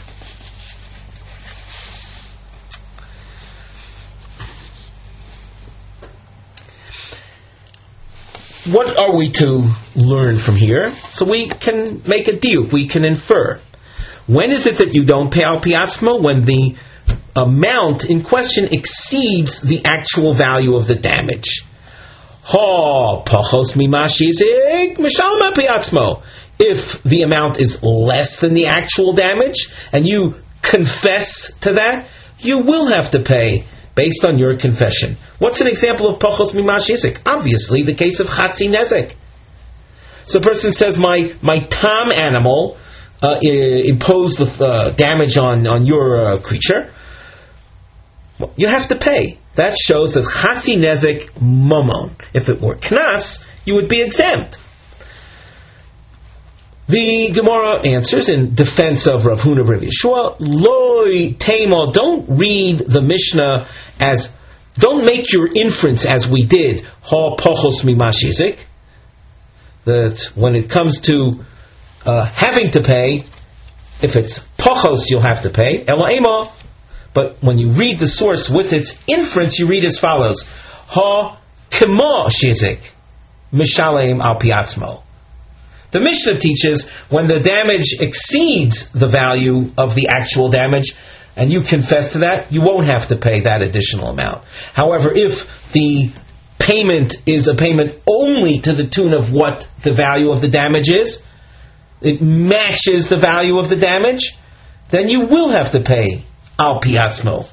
What are we to learn from here? So we can make a diuk, we can infer. When is it that you don't pay al pi atzmo? When the amount in question exceeds the actual value of the damage. Pachos mimashizik mishal al pi atzmo. If the amount is less than the actual damage, and you confess to that, you will have to pay based on your confession. What's an example of pachos mimashizik? Obviously, the case of chatzi nezek. So a person says, my tam animal impose the damage on your creature, you have to pay. That shows that chatzi nezek momon. If it were knas, you would be exempt. The Gemara answers in defense of Rav Huna Rev Yeshua, Loi Teima, don't read the Mishnah as, don't make your inference as we did, Ha Pachos Mimashizik, that when it comes to having to pay, if it's Pachos you'll have to pay, Ela Ema. But when you read the source with its inference, you read as follows, Ha Kema Shizik, Mishalem Al Piatzmo. The Mishnah teaches when the damage exceeds the value of the actual damage, and you confess to that, you won't have to pay that additional amount. However, if the payment is a payment only to the tune of what the value of the damage is, it matches the value of the damage, then you will have to pay al pi atzmo.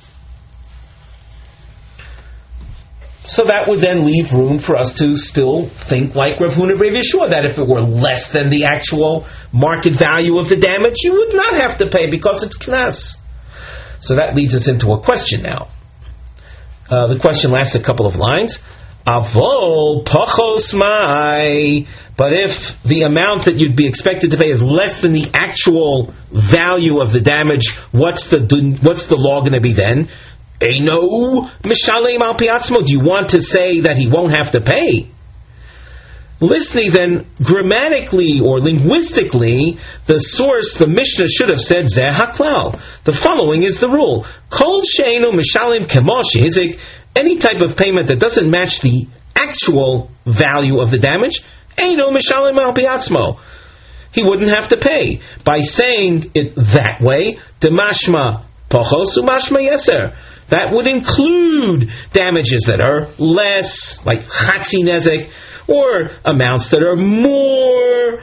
So that would then leave room for us to still think like Rav Huna Bar Yeshua, that if it were less than the actual market value of the damage, you would not have to pay because it's knas. So that leads us into a question now. The question lasts a couple of lines. Avol pachos mai. But if the amount that you'd be expected to pay is less than the actual value of the damage, what's the law going to be then? Eino mishalem al pi atzmo. Do you want to say that he won't have to pay? Listening then, grammatically or linguistically, the source, the Mishnah should have said Zeh haklal. The following is the rule: Kol she'eino mishalem kemosh hizik. Any type of payment that doesn't match the actual value of the damage, eino mishalem al pi atzmo. He wouldn't have to pay. By saying it that way, demashma pachos umashma yeser. That would include damages that are less, like chatzi nezek, or amounts that are more,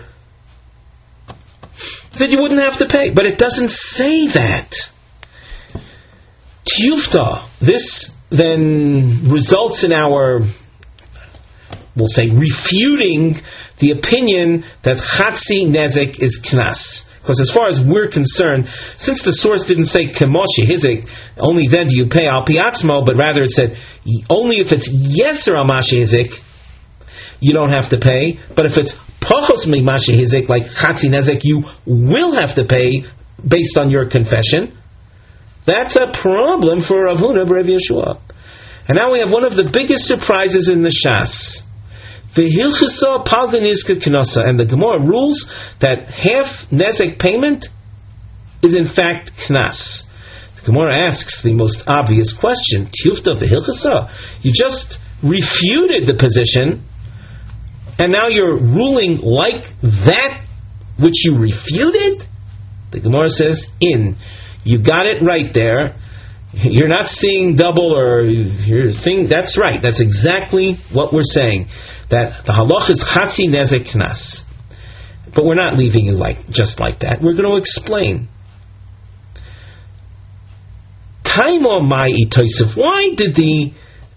that you wouldn't have to pay. But it doesn't say that. Tiyufta, this then results in our, we'll say, refuting the opinion that chatzi nezek is knas. Because as far as we're concerned, since the source didn't say kemoshi hizik, only then do you pay al pi atzmo, but rather it said only if it's yeser al mashi hizik, you don't have to pay. But if it's pachos mi mashi hizik, like chatzi nezek, you will have to pay based on your confession. That's a problem for Rav Huna Bar Yeshua. And now we have one of the biggest surprises in the Shas. And the Gemara rules that half nezek payment is in fact knas. The Gemara asks the most obvious question: Tiyufta v'hilchasa. You just refuted the position, and now you're ruling like that which you refuted? The Gemara says, you got it right there. You're not seeing double or your thing. That's right. That's exactly what we're saying. That the halach is chatzi nezek knas. But we're not leaving it just like that. We're going to explain. Taimo mai itoisif. Why did the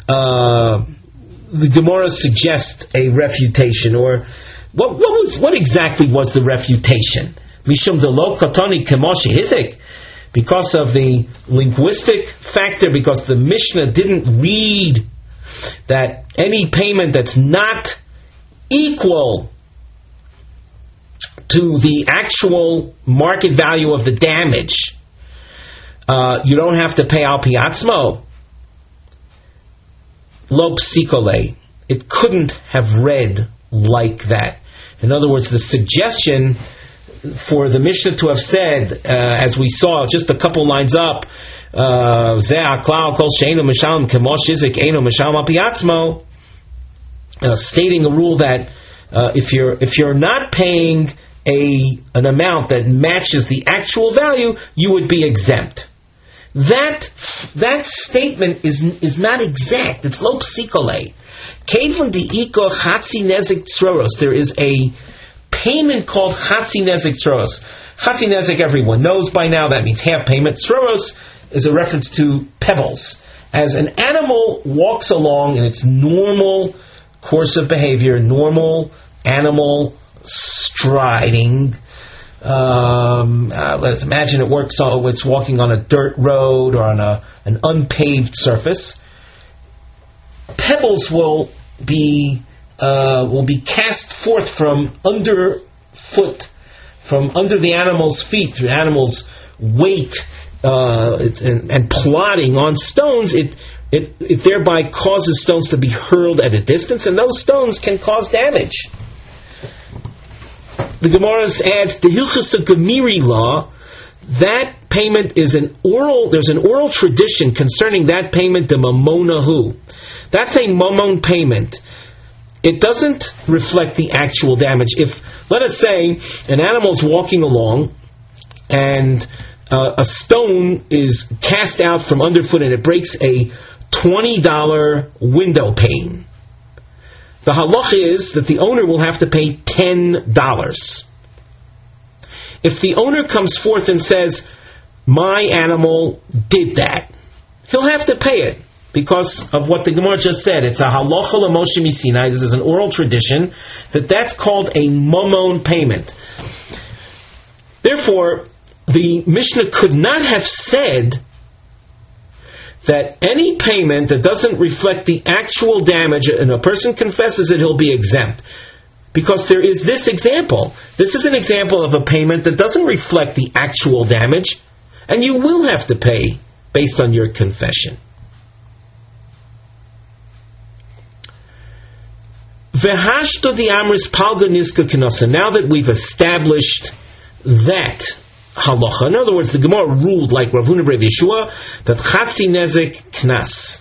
Gemara suggest a refutation? Or what exactly was the refutation? Mishum delo katoni kemoshi hizik. Because of the linguistic factor, because the Mishnah didn't read that any payment that's not equal to the actual market value of the damage, you don't have to pay al pi atzmo. Lo psikole. It couldn't have read like that. In other words, the suggestion for the Mishnah to have said, as we saw just a couple lines up, stating a rule that if you're not paying an amount that matches the actual value, you would be exempt. That statement is not exact. It's lo psikole. There is a payment called chatzi nezek tzroros. Chatzi nezek, everyone knows by now, that means half payment. Tzroros is a reference to pebbles. As an animal walks along in its normal course of behavior, normal animal striding, let's imagine it's walking on a dirt road or on an unpaved surface. Pebbles will be cast forth from under the animal's feet, through the animal's weight, and plodding on stones. It thereby causes stones to be hurled at a distance, and those stones can cause damage. The Gemara adds the Hilchos Gemiri law. That payment is there's an oral tradition concerning that payment, the mamonahu. That's a mamon payment. It doesn't reflect the actual damage. If, let us say, an animal's walking along and a stone is cast out from underfoot and it breaks a $20 window pane, the halacha is that the owner will have to pay $10. If the owner comes forth and says, my animal did that, he'll have to pay it because of what the Gemara just said. It's a halacha l'Moshe Misinai. This is an oral tradition that's called a mamon payment. Therefore, the Mishnah could not have said that any payment that doesn't reflect the actual damage and a person confesses it, he'll be exempt. Because there is this example. This is an example of a payment that doesn't reflect the actual damage, and you will have to pay based on your confession. V'hashto di amris palga niska k'nasa. Now that we've established that halacha, in other words, the Gemara ruled like Rav Huna bar Yeshua that chatzi nezek knas.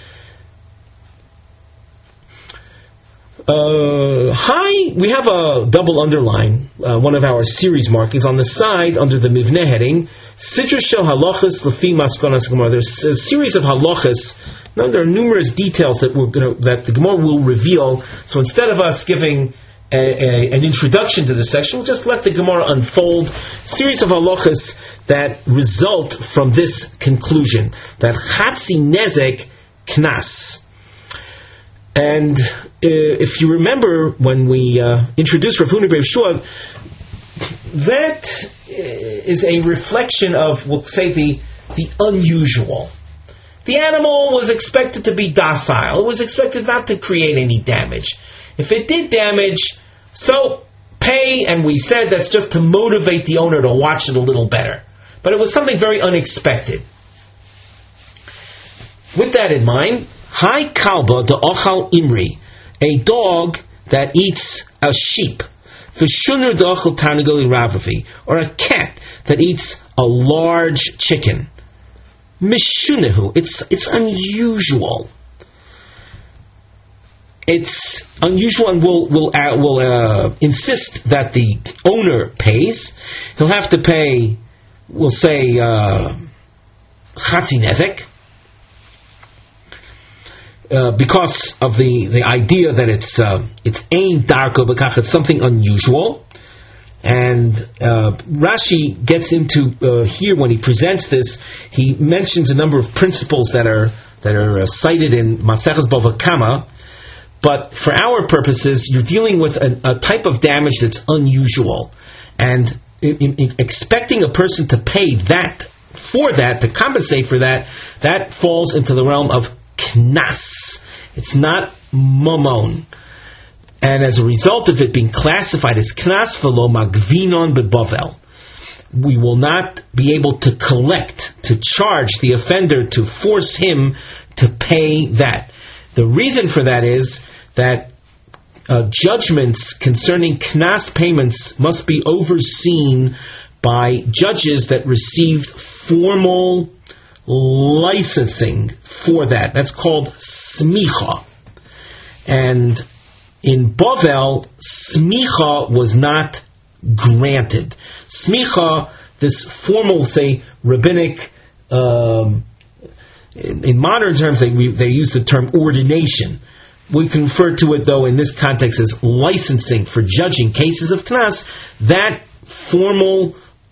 We have a double underline, one of our series markings on the side under the Mivneh heading. Sidra shel halachas lefi maskonas Gemara. There's a series of halachas. Now there are numerous details that that the Gemara will reveal. So instead of us giving an introduction to this section, we'll just let the Gemara unfold. Series of halachas that result from this conclusion that chatzi nezek knas. And if you remember when we introduced Rav Huna bar Yeshua, that is a reflection of, we'll say, the unusual. The animal was expected to be docile. It was expected not to create any damage. If it did damage, so pay, and we said that's just to motivate the owner to watch it a little better. But it was something very unexpected. With that in mind, Hai kalba de ochal imri, a dog that eats a sheep, v'shunur de ochal tarnagoli ravavi, or a cat that eats a large chicken. Mishunehu, it's unusual. It's unusual, and we'll insist that the owner pays. He'll have to pay, we'll say, chatzi nezek. Because of the idea that it's ein darko b'kach, it's something unusual, and Rashi gets into here when he presents this. He mentions a number of principles that are cited in Maseches Bava Kama, but for our purposes, you're dealing with a type of damage that's unusual, and in expecting a person to pay that for that, to compensate for that, that falls into the realm of knas. It's not mamon. And as a result of it being classified as knas v'lo magvinon bebavel, we will not be able to collect, to charge the offender, to force him to pay that. The reason for that is that judgments concerning knas payments must be overseen by judges that received formal licensing for that. That's called smicha. And in Bavel, smicha was not granted. Smicha, this formal, say, rabbinic, in modern terms they use the term ordination. We can refer to it, though, in this context as licensing for judging cases of knas. That formal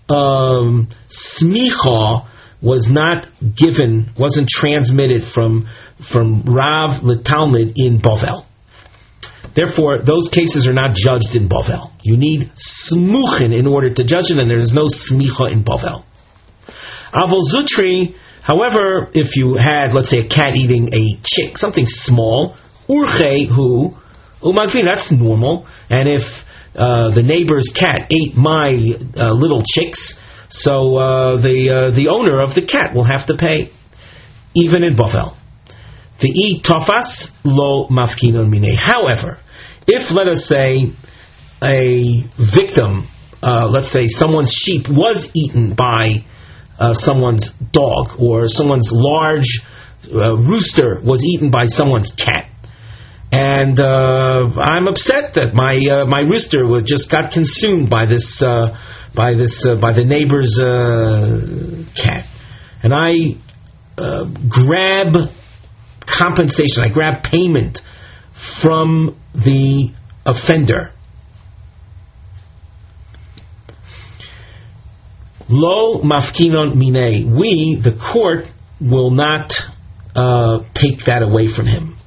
smicha was not given, wasn't transmitted from Rav LeTalmid in Bavel. Therefore, those cases are not judged in Bavel. You need smuchin in order to judge it, and there is no smicha in Bavel. Avol Zutri, however, if you had, let's say, a cat eating a chick, something small, urche hu, umagvin, that's normal. And if the neighbor's cat ate my little chicks, so the owner of the cat will have to pay, even in Bavel. The e tofas lo mafkinon minei. However, if, let us say, a victim, let's say someone's sheep was eaten by someone's dog, or someone's large rooster was eaten by someone's cat, and I'm upset that my rooster just got consumed by the neighbor's cat, and I grab compensation, I grab payment from the offender. Lo mafkinon minei. We, the court, will not take that away from him.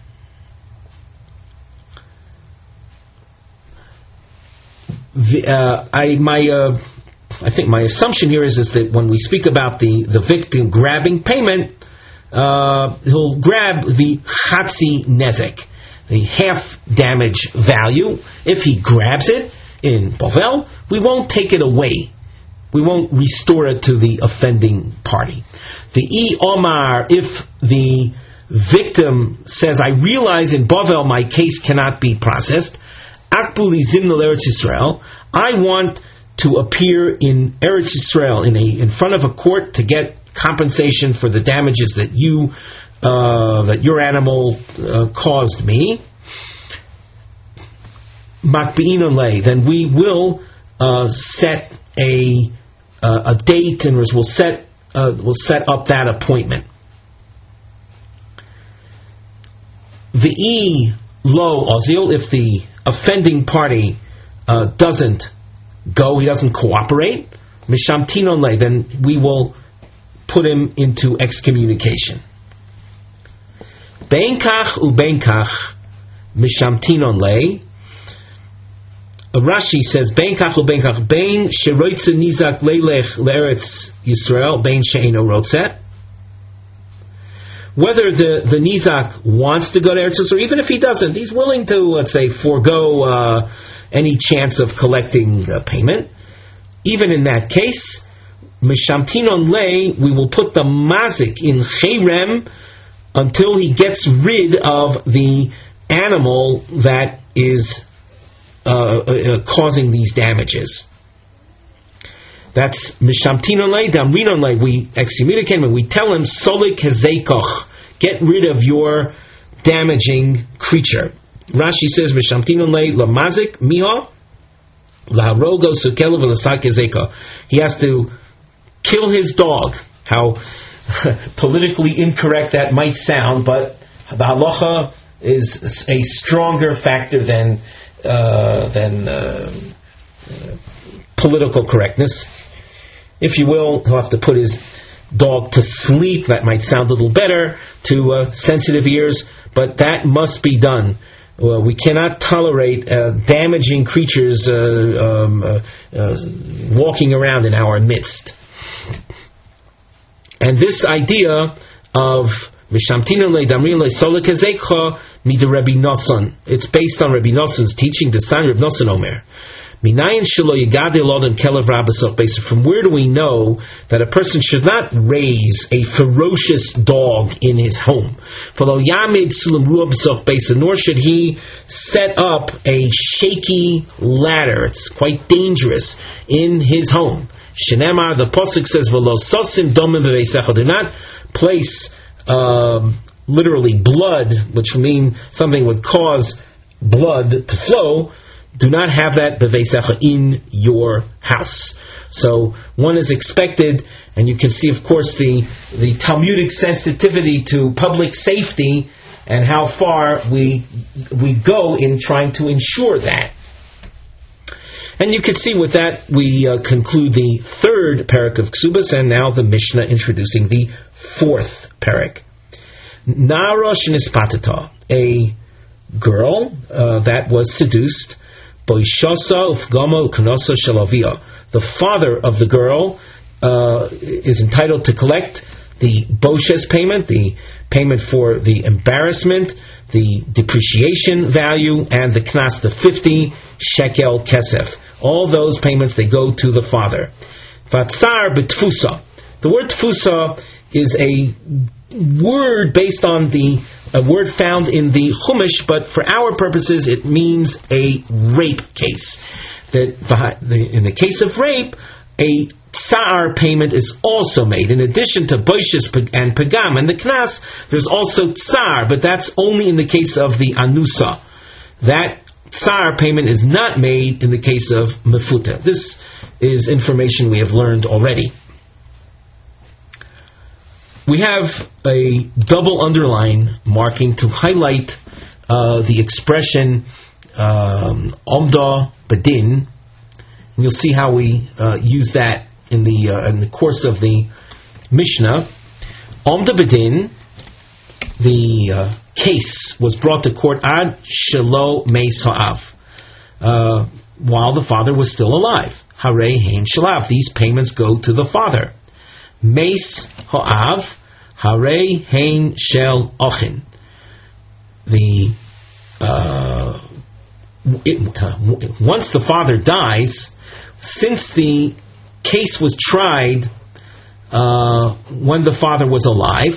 I think my assumption here is that when we speak about the victim grabbing payment, he'll grab the chatzi nezek, the half damage value. If he grabs it in Bovel, we won't take it away. We won't restore it to the offending party. The I Omar, if the victim says, I realize in Bovel my case cannot be processed, Akbuli Zimnal Eretz Yisrael, I want to appear in Eretz Yisrael in front of a court to get compensation for the damages that your animal caused me. Makbi'in Olei, then we will set a date and we'll set up that appointment. V'i lo ozil, if the offending party doesn't go, he doesn't cooperate, mishamtin olei, then we will put him into excommunication. Bein kach ubein kach mishamtin olei. Rashi says, Bein kach ubein kach, bein sheroitze nizak leilech le'eretz Yisrael, bein she'eino rotzeh. Whether the nizak wants to go to Eretz Yisrael, or even if he doesn't, he's willing to, let's say, forego any chance of collecting payment. Even in that case, mishamtin olei, we will put the mazik in cherem until he gets rid of the animal that is causing these damages. That's mishamtin olei, damrin olei. We excommunicate him and we tell him, solik hezekoch, get rid of your damaging creature. Rashi says, mishamtin olei lamazik miha laharogo sukelu v'lasak hezekoch. He has to kill his dog. How politically incorrect that might sound, but the halacha is a stronger factor than political correctness. If you will, he'll have to put his dog to sleep. That might sound a little better to sensitive ears, but that must be done. We cannot tolerate damaging creatures walking around in our midst. And this idea of Mishamtinole Damrile Solik Hezecha Mida Rabbi Nosson, it's based on Rabbi Nosson's teaching, the son of Nosson Omer. Minayin Shelo Yigadel Odom Kelev Rabasot. From where do we know that a person should not raise a ferocious dog in his home? Nor should he set up a shaky ladder. It's quite dangerous in his home. Shenemar, the pasuk says, "V'lo sosim domim b'veisecha." Do not place literally blood, which would mean something would cause blood to flow. Do not have that b'veisecha in your house. So one is expected, and you can see, of course, the Talmudic sensitivity to public safety and how far we go in trying to ensure that. And you can see with that we conclude the third parak of Ksubas, and now the Mishnah introducing the fourth parak. Nara shenispatata, a girl that was seduced. Boishasa ufgama ukanosa shalavia. The father of the girl is entitled to collect the boshes payment, the payment for the embarrassment, the depreciation value, and the knas, the 50 shekel kesef. All those payments, they go to the father. Vatsar betfusa. The word tfusa is a word based on a word found in the Chumash, but for our purposes it means a rape case. In the case of rape, a tsar payment is also made. In addition to boishes and pagam and the knas, there's also tsar, but that's only in the case of the anusa. That tsar payment is not made in the case of mefuta. This is information we have learned already. We have a double underline marking to highlight the expression omda badin, and you'll see how we use that in the course of the Mishnah, Omda Bedin, the case was brought to court ad shelo meis ha'av, while the father was still alive. Harei hein shelav. These payments go to the father. Meis ha'av, harei hein shel ochin. Once the father dies, since the case was tried when the father was alive,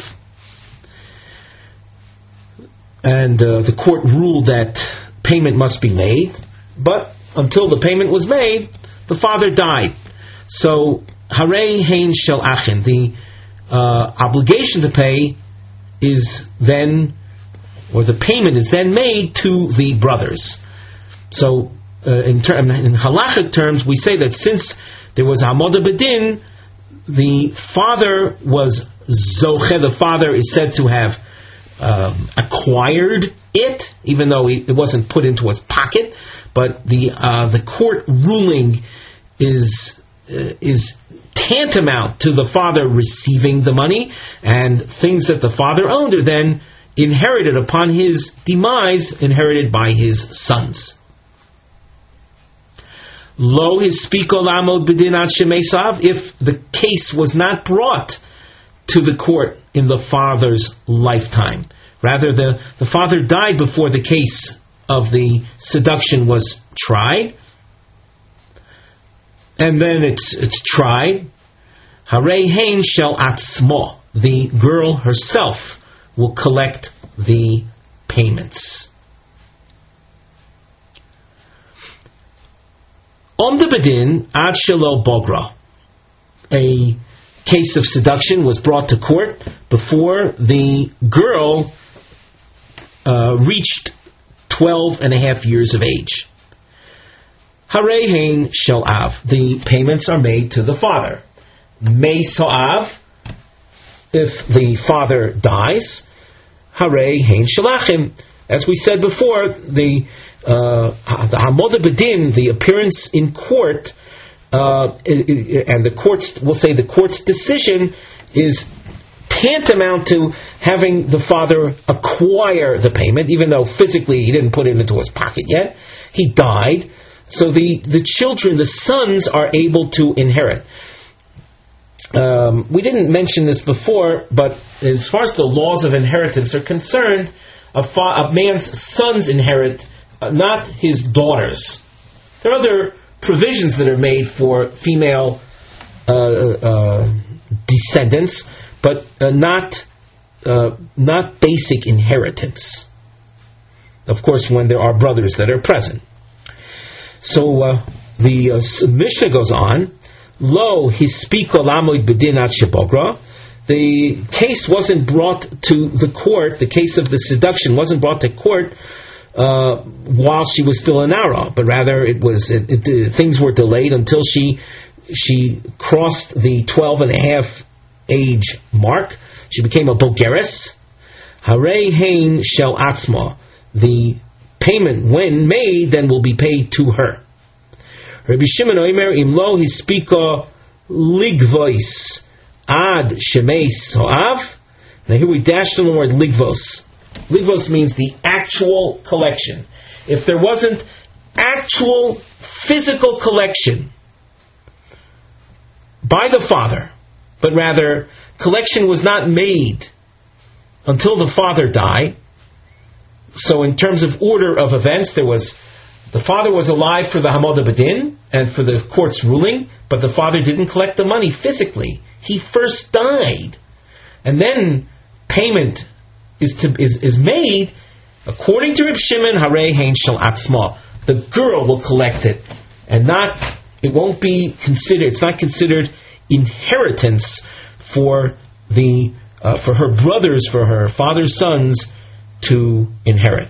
and the court ruled that payment must be made, but until the payment was made, the father died. So, harei hein shel achin, the obligation to pay is then, or the payment is then made to the brothers. So, in halachic terms, we say that since there was Hamoda Bedin, the father was Zoche, the father is said to have acquired it, even though it wasn't put into his pocket, but the court ruling is tantamount to the father receiving the money, and things that the father owned are then inherited upon his demise, inherited by his sons. Lo hispiko lamod bedin ad shemesav, if the case was not brought to the court in the father's lifetime. Rather, the father died before the case of the seduction was tried, and then it's tried. Harei hein shel atzmo, the girl herself will collect the payments. Omda Bedin ad shelo bogra, a case of seduction was brought to court before the girl reached 12 and a half years of age. Harei hein shel av, the payments are made to the father. Meis ha'av, if the father dies, harei hein shel achim. As we said before, the Hamoda Bedin, the appearance in court, and the court's, we'll say the court's decision is tantamount to having the father acquire the payment, even though physically he didn't put it into his pocket yet. He died, so the children, the sons, are able to inherit. We didn't mention this before, but as far as the laws of inheritance are concerned, a man's sons inherit, not his daughters. There are other provisions that are made for female descendants, but not basic inheritance. Of course, when there are brothers that are present. So the Mishnah goes on. Lo hispiko lamoid bedin ad shebogra. The case wasn't brought to the court. The case of the seduction wasn't brought to court while she was still a nara, but rather things were delayed until she crossed the 12 and a half age mark. She became a bogeres. Harei hein shel atzma. The payment, when made, then will be paid to her. Rabbi Shimon Omer imlo hispika ligvois ad shemeis ho'av. Now here we dashed on the word ligvos. Ligvos means the actual collection. If there wasn't actual physical collection by the father, but rather collection was not made until the father died. So in terms of order of events, the father was alive for the Hamoda Bedin and for the court's ruling, but the father didn't collect the money physically. He first died. And then payment is made according to Reb Shimon, Harei hein shel atzma. The girl will collect it, and it won't be considered. It's not considered inheritance for her brothers, for her father's sons to inherit.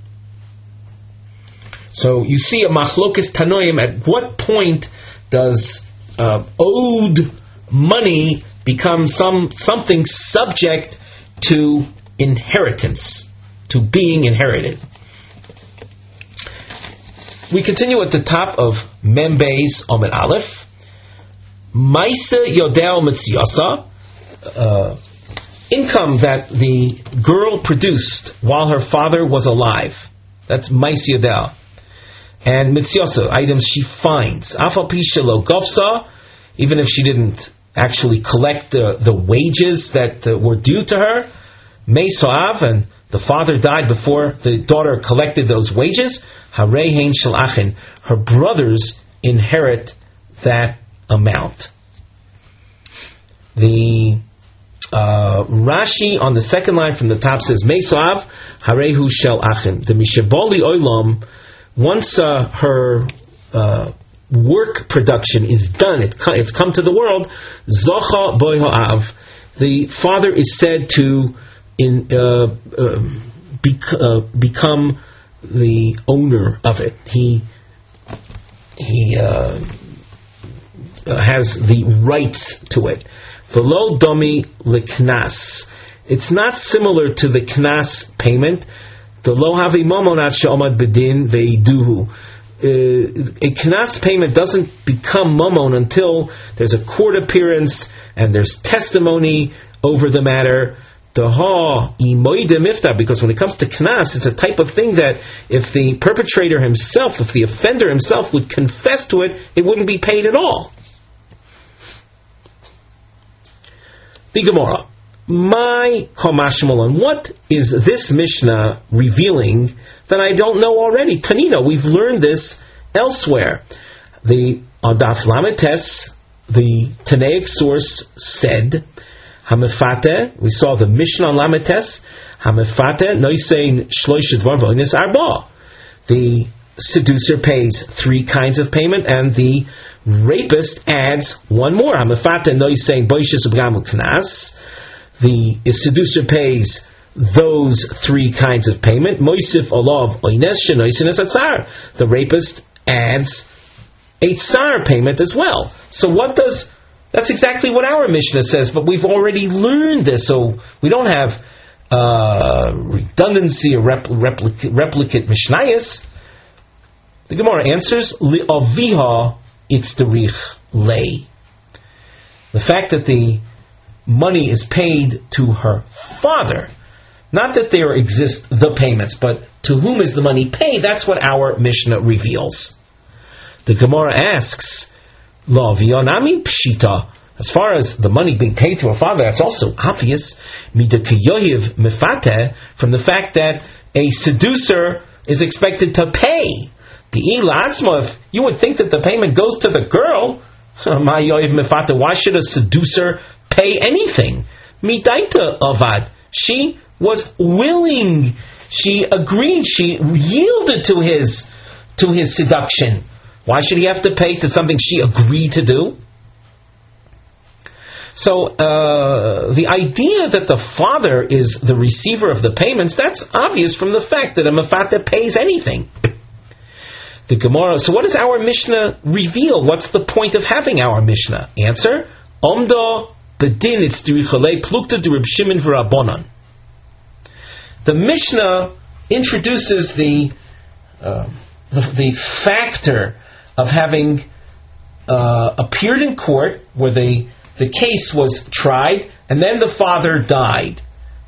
So you see a machlokas tanoim. At what point does owed money become something subject to inheritance, to being inherited? We continue at the top of Mem Beis Omer Aleph. Maisa Yodel Mitziasa, income that the girl produced while her father was alive. That's Maisa Yodel. And Mitziasa, items she finds. Afal Pishalo Gofsa, even if she didn't actually collect the wages that were due to her. Meisoav, and the father died before the daughter collected those wages. Harei hein shel achin, her brothers inherit that amount. The Rashi on the second line from the top says, Meisoav, harehu shel achin. The Mishaboli Olam, once her work production is done, it's come to the world, Zocha boi ha'av, the father is said to become the owner of it. He has the rights to it. V'lo domi leknas. It's not similar to the knas payment. The lo havi momonat she'omad bedin veiduhu. A knas payment doesn't become momon until there's a court appearance and there's testimony over the matter. Because when it comes to knas, it's a type of thing that if the perpetrator himself, if the offender himself would confess to it, it wouldn't be paid at all. The Gemara. My Hamashmalon, what is this Mishnah revealing that I don't know already? Tanina, we've learned this elsewhere. The Adaf Lametes, the Tanaic source said, Hamefate, we saw the Mishnah on Lametes, Hamefate, noisein shloishet dvar v'oines arba. The seducer pays 3 kinds of payment, and the rapist adds 1 more. Hamefate noisein boishes ubgamu knas. The seducer pays those 3 kinds of payment. Moisif olav oines shenoisen es atzar. The rapist adds a tsar payment as well. So what does... That's exactly what our Mishnah says, but we've already learned this, so we don't have redundancy or replicate Mishnayos. The Gemara answers, Li'aviha itzderich lei. The fact that the money is paid to her father, not that there exist the payments, but to whom is the money paid, that's what our Mishnah reveals. The Gemara asks, Lo v'yonami pshita. As far as the money being paid to a father, that's also obvious. Midakayohiv mefate, from the fact that a seducer is expected to pay. The ilatzma, if you would think that the payment goes to the girl, mayohiv mefate, why should a seducer pay anything? Midaita avad. She was willing. She agreed. She yielded to his seduction. Why should he have to pay to something she agreed to do? So the idea that the father is the receiver of the payments, that's obvious from the fact that a mefata pays anything. The Gemara, so what does our Mishnah reveal? What's the point of having our Mishnah? Answer, Omdo bedin itzdirichalei plukta de Reb Shimon v'Rabbanan. The Mishnah introduces the factor of having appeared in court where the case was tried and then the father died.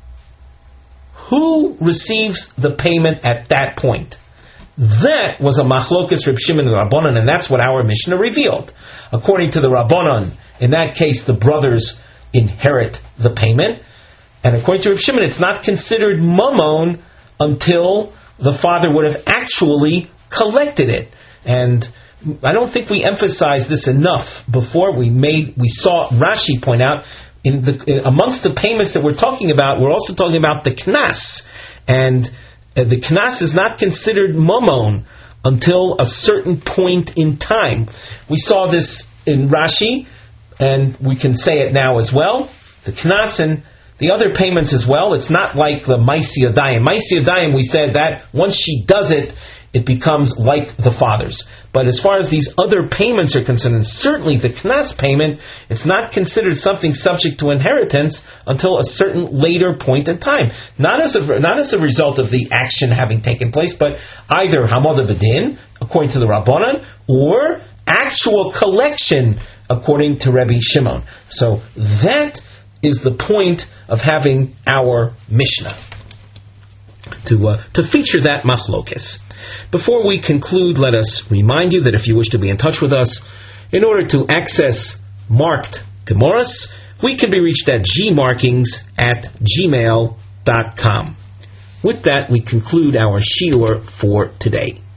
Who receives the payment at that point? That was a machlokas Reb Shimon and Rabbanan, and that's what our Mishnah revealed. According to the Rabbanan, in that case the brothers inherit the payment, and according to Reb Shimon, it's not consideed mamon until the father would have actually collected it. And I don't think we emphasized this enough before. We saw Rashi point out amongst the payments that we're talking about, we're also talking about the knas, and the knas is not considered mamon until a certain point in time. We saw this in Rashi, and we can say it now as well. The knas and the other payments as well. It's not like the Maisi Yadayim. Maisi Yadayim, we said that once she does it, it becomes like the father's. But as far as these other payments are concerned, certainly the knas payment, it's not considered something subject to inheritance until a certain later point in time. Not as a result of the action having taken place, but either hamada b'din, according to the Rabbanan, or actual collection according to Rebbe Shimon. So that is the point of having our Mishnah, to feature that machlokes. Before we conclude, let us remind you that if you wish to be in touch with us, in order to access marked Gemaras, we can be reached at gmarkings@gmail.com. With that, we conclude our shiur for today.